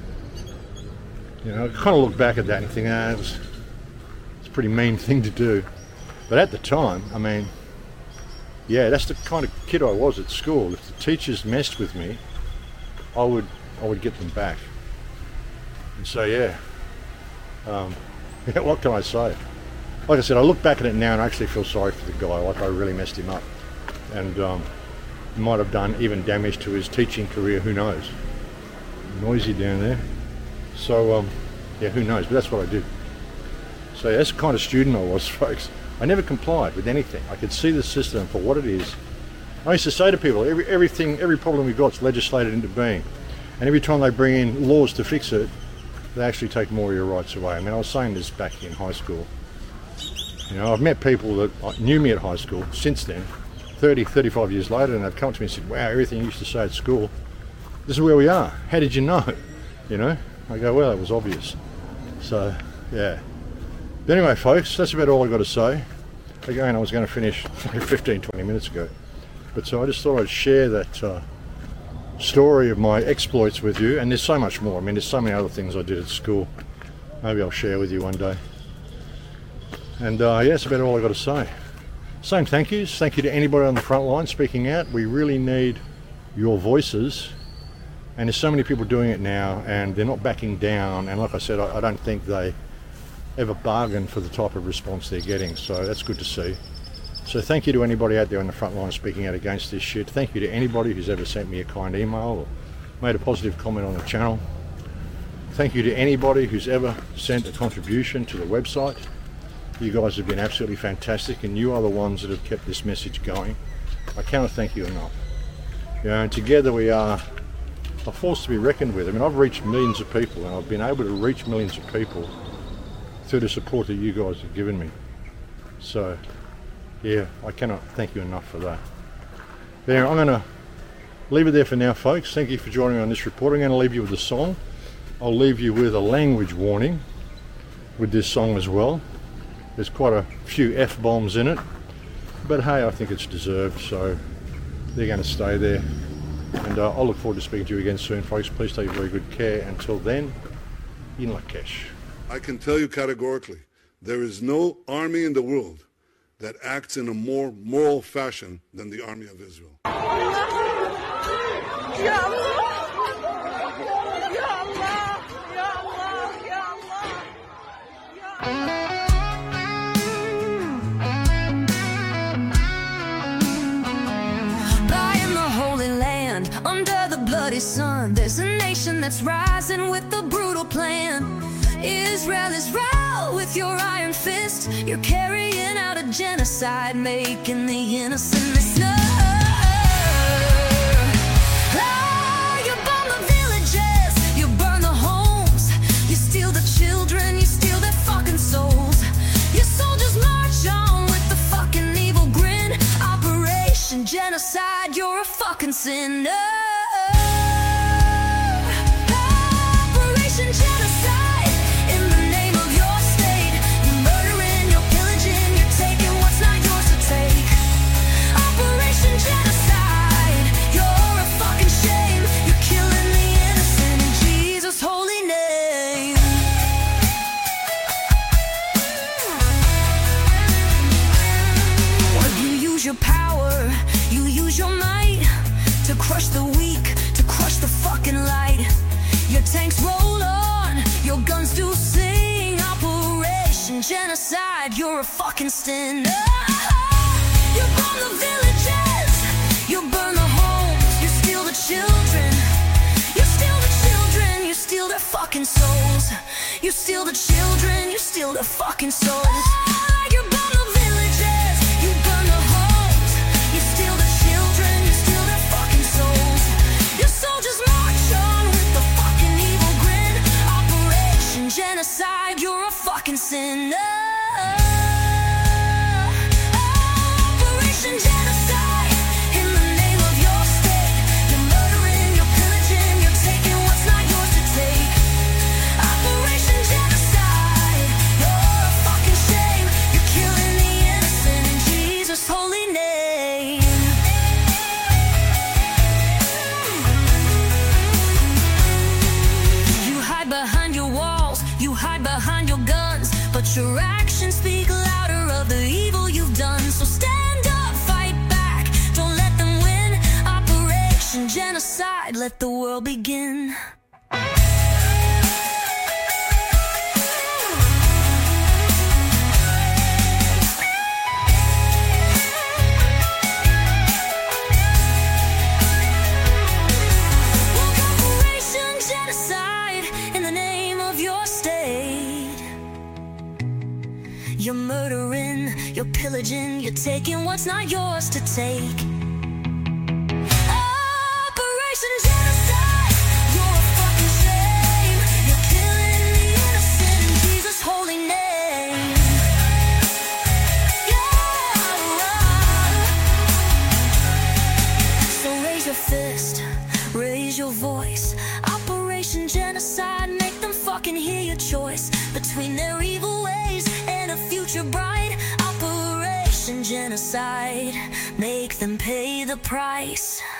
You know, I kind of look back at that and think, ah, it's, it's a pretty mean thing to do. But at the time, I mean, yeah, that's the kind of kid I was at school. If the teachers messed with me, I would, I would get them back. And so, yeah, um, yeah, what can I say? Like I said, I look back at it now and I actually feel sorry for the guy. Like I really messed him up, and um, might have done even damage to his teaching career. Who knows? Noisy down there. So, um, yeah, who knows? But that's what I did. So yeah, that's the kind of student I was, folks. I never complied with anything. I could see the system for what it is. I used to say to people, every, everything, every problem we got's legislated into being. And every time they bring in laws to fix it, they actually take more of your rights away. I mean, I was saying this back in high school. You know, I've met people that knew me at high school since then, thirty, thirty-five years later, and they've come to me and said, wow, everything you used to say at school, this is where we are. How did you know? You know? I go, well, it was obvious. So, yeah. But anyway, folks, that's about all I've got to say. Again, I was going to finish fifteen, twenty minutes ago. But so I just thought I'd share that uh, story of my exploits with you. And there's so much more. I mean, there's so many other things I did at school. Maybe I'll share with you one day. And uh, yeah, that's about all I've got to say. Same thank yous. Thank you to anybody on the front line speaking out. We really need your voices. And there's so many people doing it now, and they're not backing down. And like I said, I, I don't think they ever bargain for the type of response they're getting. So that's good to see. So thank you to anybody out there on the front line speaking out against this shit. Thank you to anybody who's ever sent me a kind email or made a positive comment on the channel. Thank you to anybody who's ever sent a contribution to the website. You guys have been absolutely fantastic, and you are the ones that have kept this message going. I cannot thank you enough. You know, and together we are a force to be reckoned with. I mean, I've reached millions of people, and I've been able to reach millions of people through the support that you guys have given me. So, yeah, I cannot thank you enough for that. There, I'm going to leave it there for now, folks. Thank you for joining me on this report. I'm going to leave you with a song. I'll leave you with a language warning with this song as well. There's quite a few F-bombs in it, but hey, I think it's deserved, so they're going to stay there. And uh, I'll look forward to speaking to you again soon, folks. Please take very good care. Until then, in Lakesh. I can tell you categorically, there is no army in the world that acts in a more moral fashion than the army of Israel. Sun. There's a nation that's rising with a brutal plan. Israel, Israel, with your iron fist, you're carrying out a genocide, making the innocent miss. No. Ah, you bomb the villages, you burn the homes, you steal the children, you steal their fucking souls. Your soldiers march on with the fucking evil grin. Operation Genocide, you're a fucking sin. No. Genocide in the name of your state. You're murdering, you're pillaging, you're taking what's not yours to take. Operation Genocide, you're a fucking shame. You're killing the innocent in Jesus' holy name. Well, you use your power, you use your might to crush the weak, to crush the fucking light. Your tanks roll on, your guns do sing. Operation Genocide, you're a fucking sin. Oh, you burn the villages, you burn the homes, you steal the children, you steal the children, you steal their fucking souls. You steal the children, you steal their fucking souls. Oh, you burn the villages, you burn the homes, you steal the children, you steal their fucking souls. Your soldiers march on with the fucking evil grin. Operation Genocide, you're a fucking sin. Oh, Operation Genocide But your actions speak louder of the evil you've done. So stand up, fight back, don't let them win. Operation Genocide, let the world begin. You're murdering, you're pillaging, you're taking what's not yours to take. Operation Genocide, you're a fucking shame. You're killing the innocent in Jesus' holy name. Yeah. So raise your fist, raise your voice. Operation Genocide, make them fucking hear your choice between their evil ways and a future bright. Operation Genocide, make them pay the price.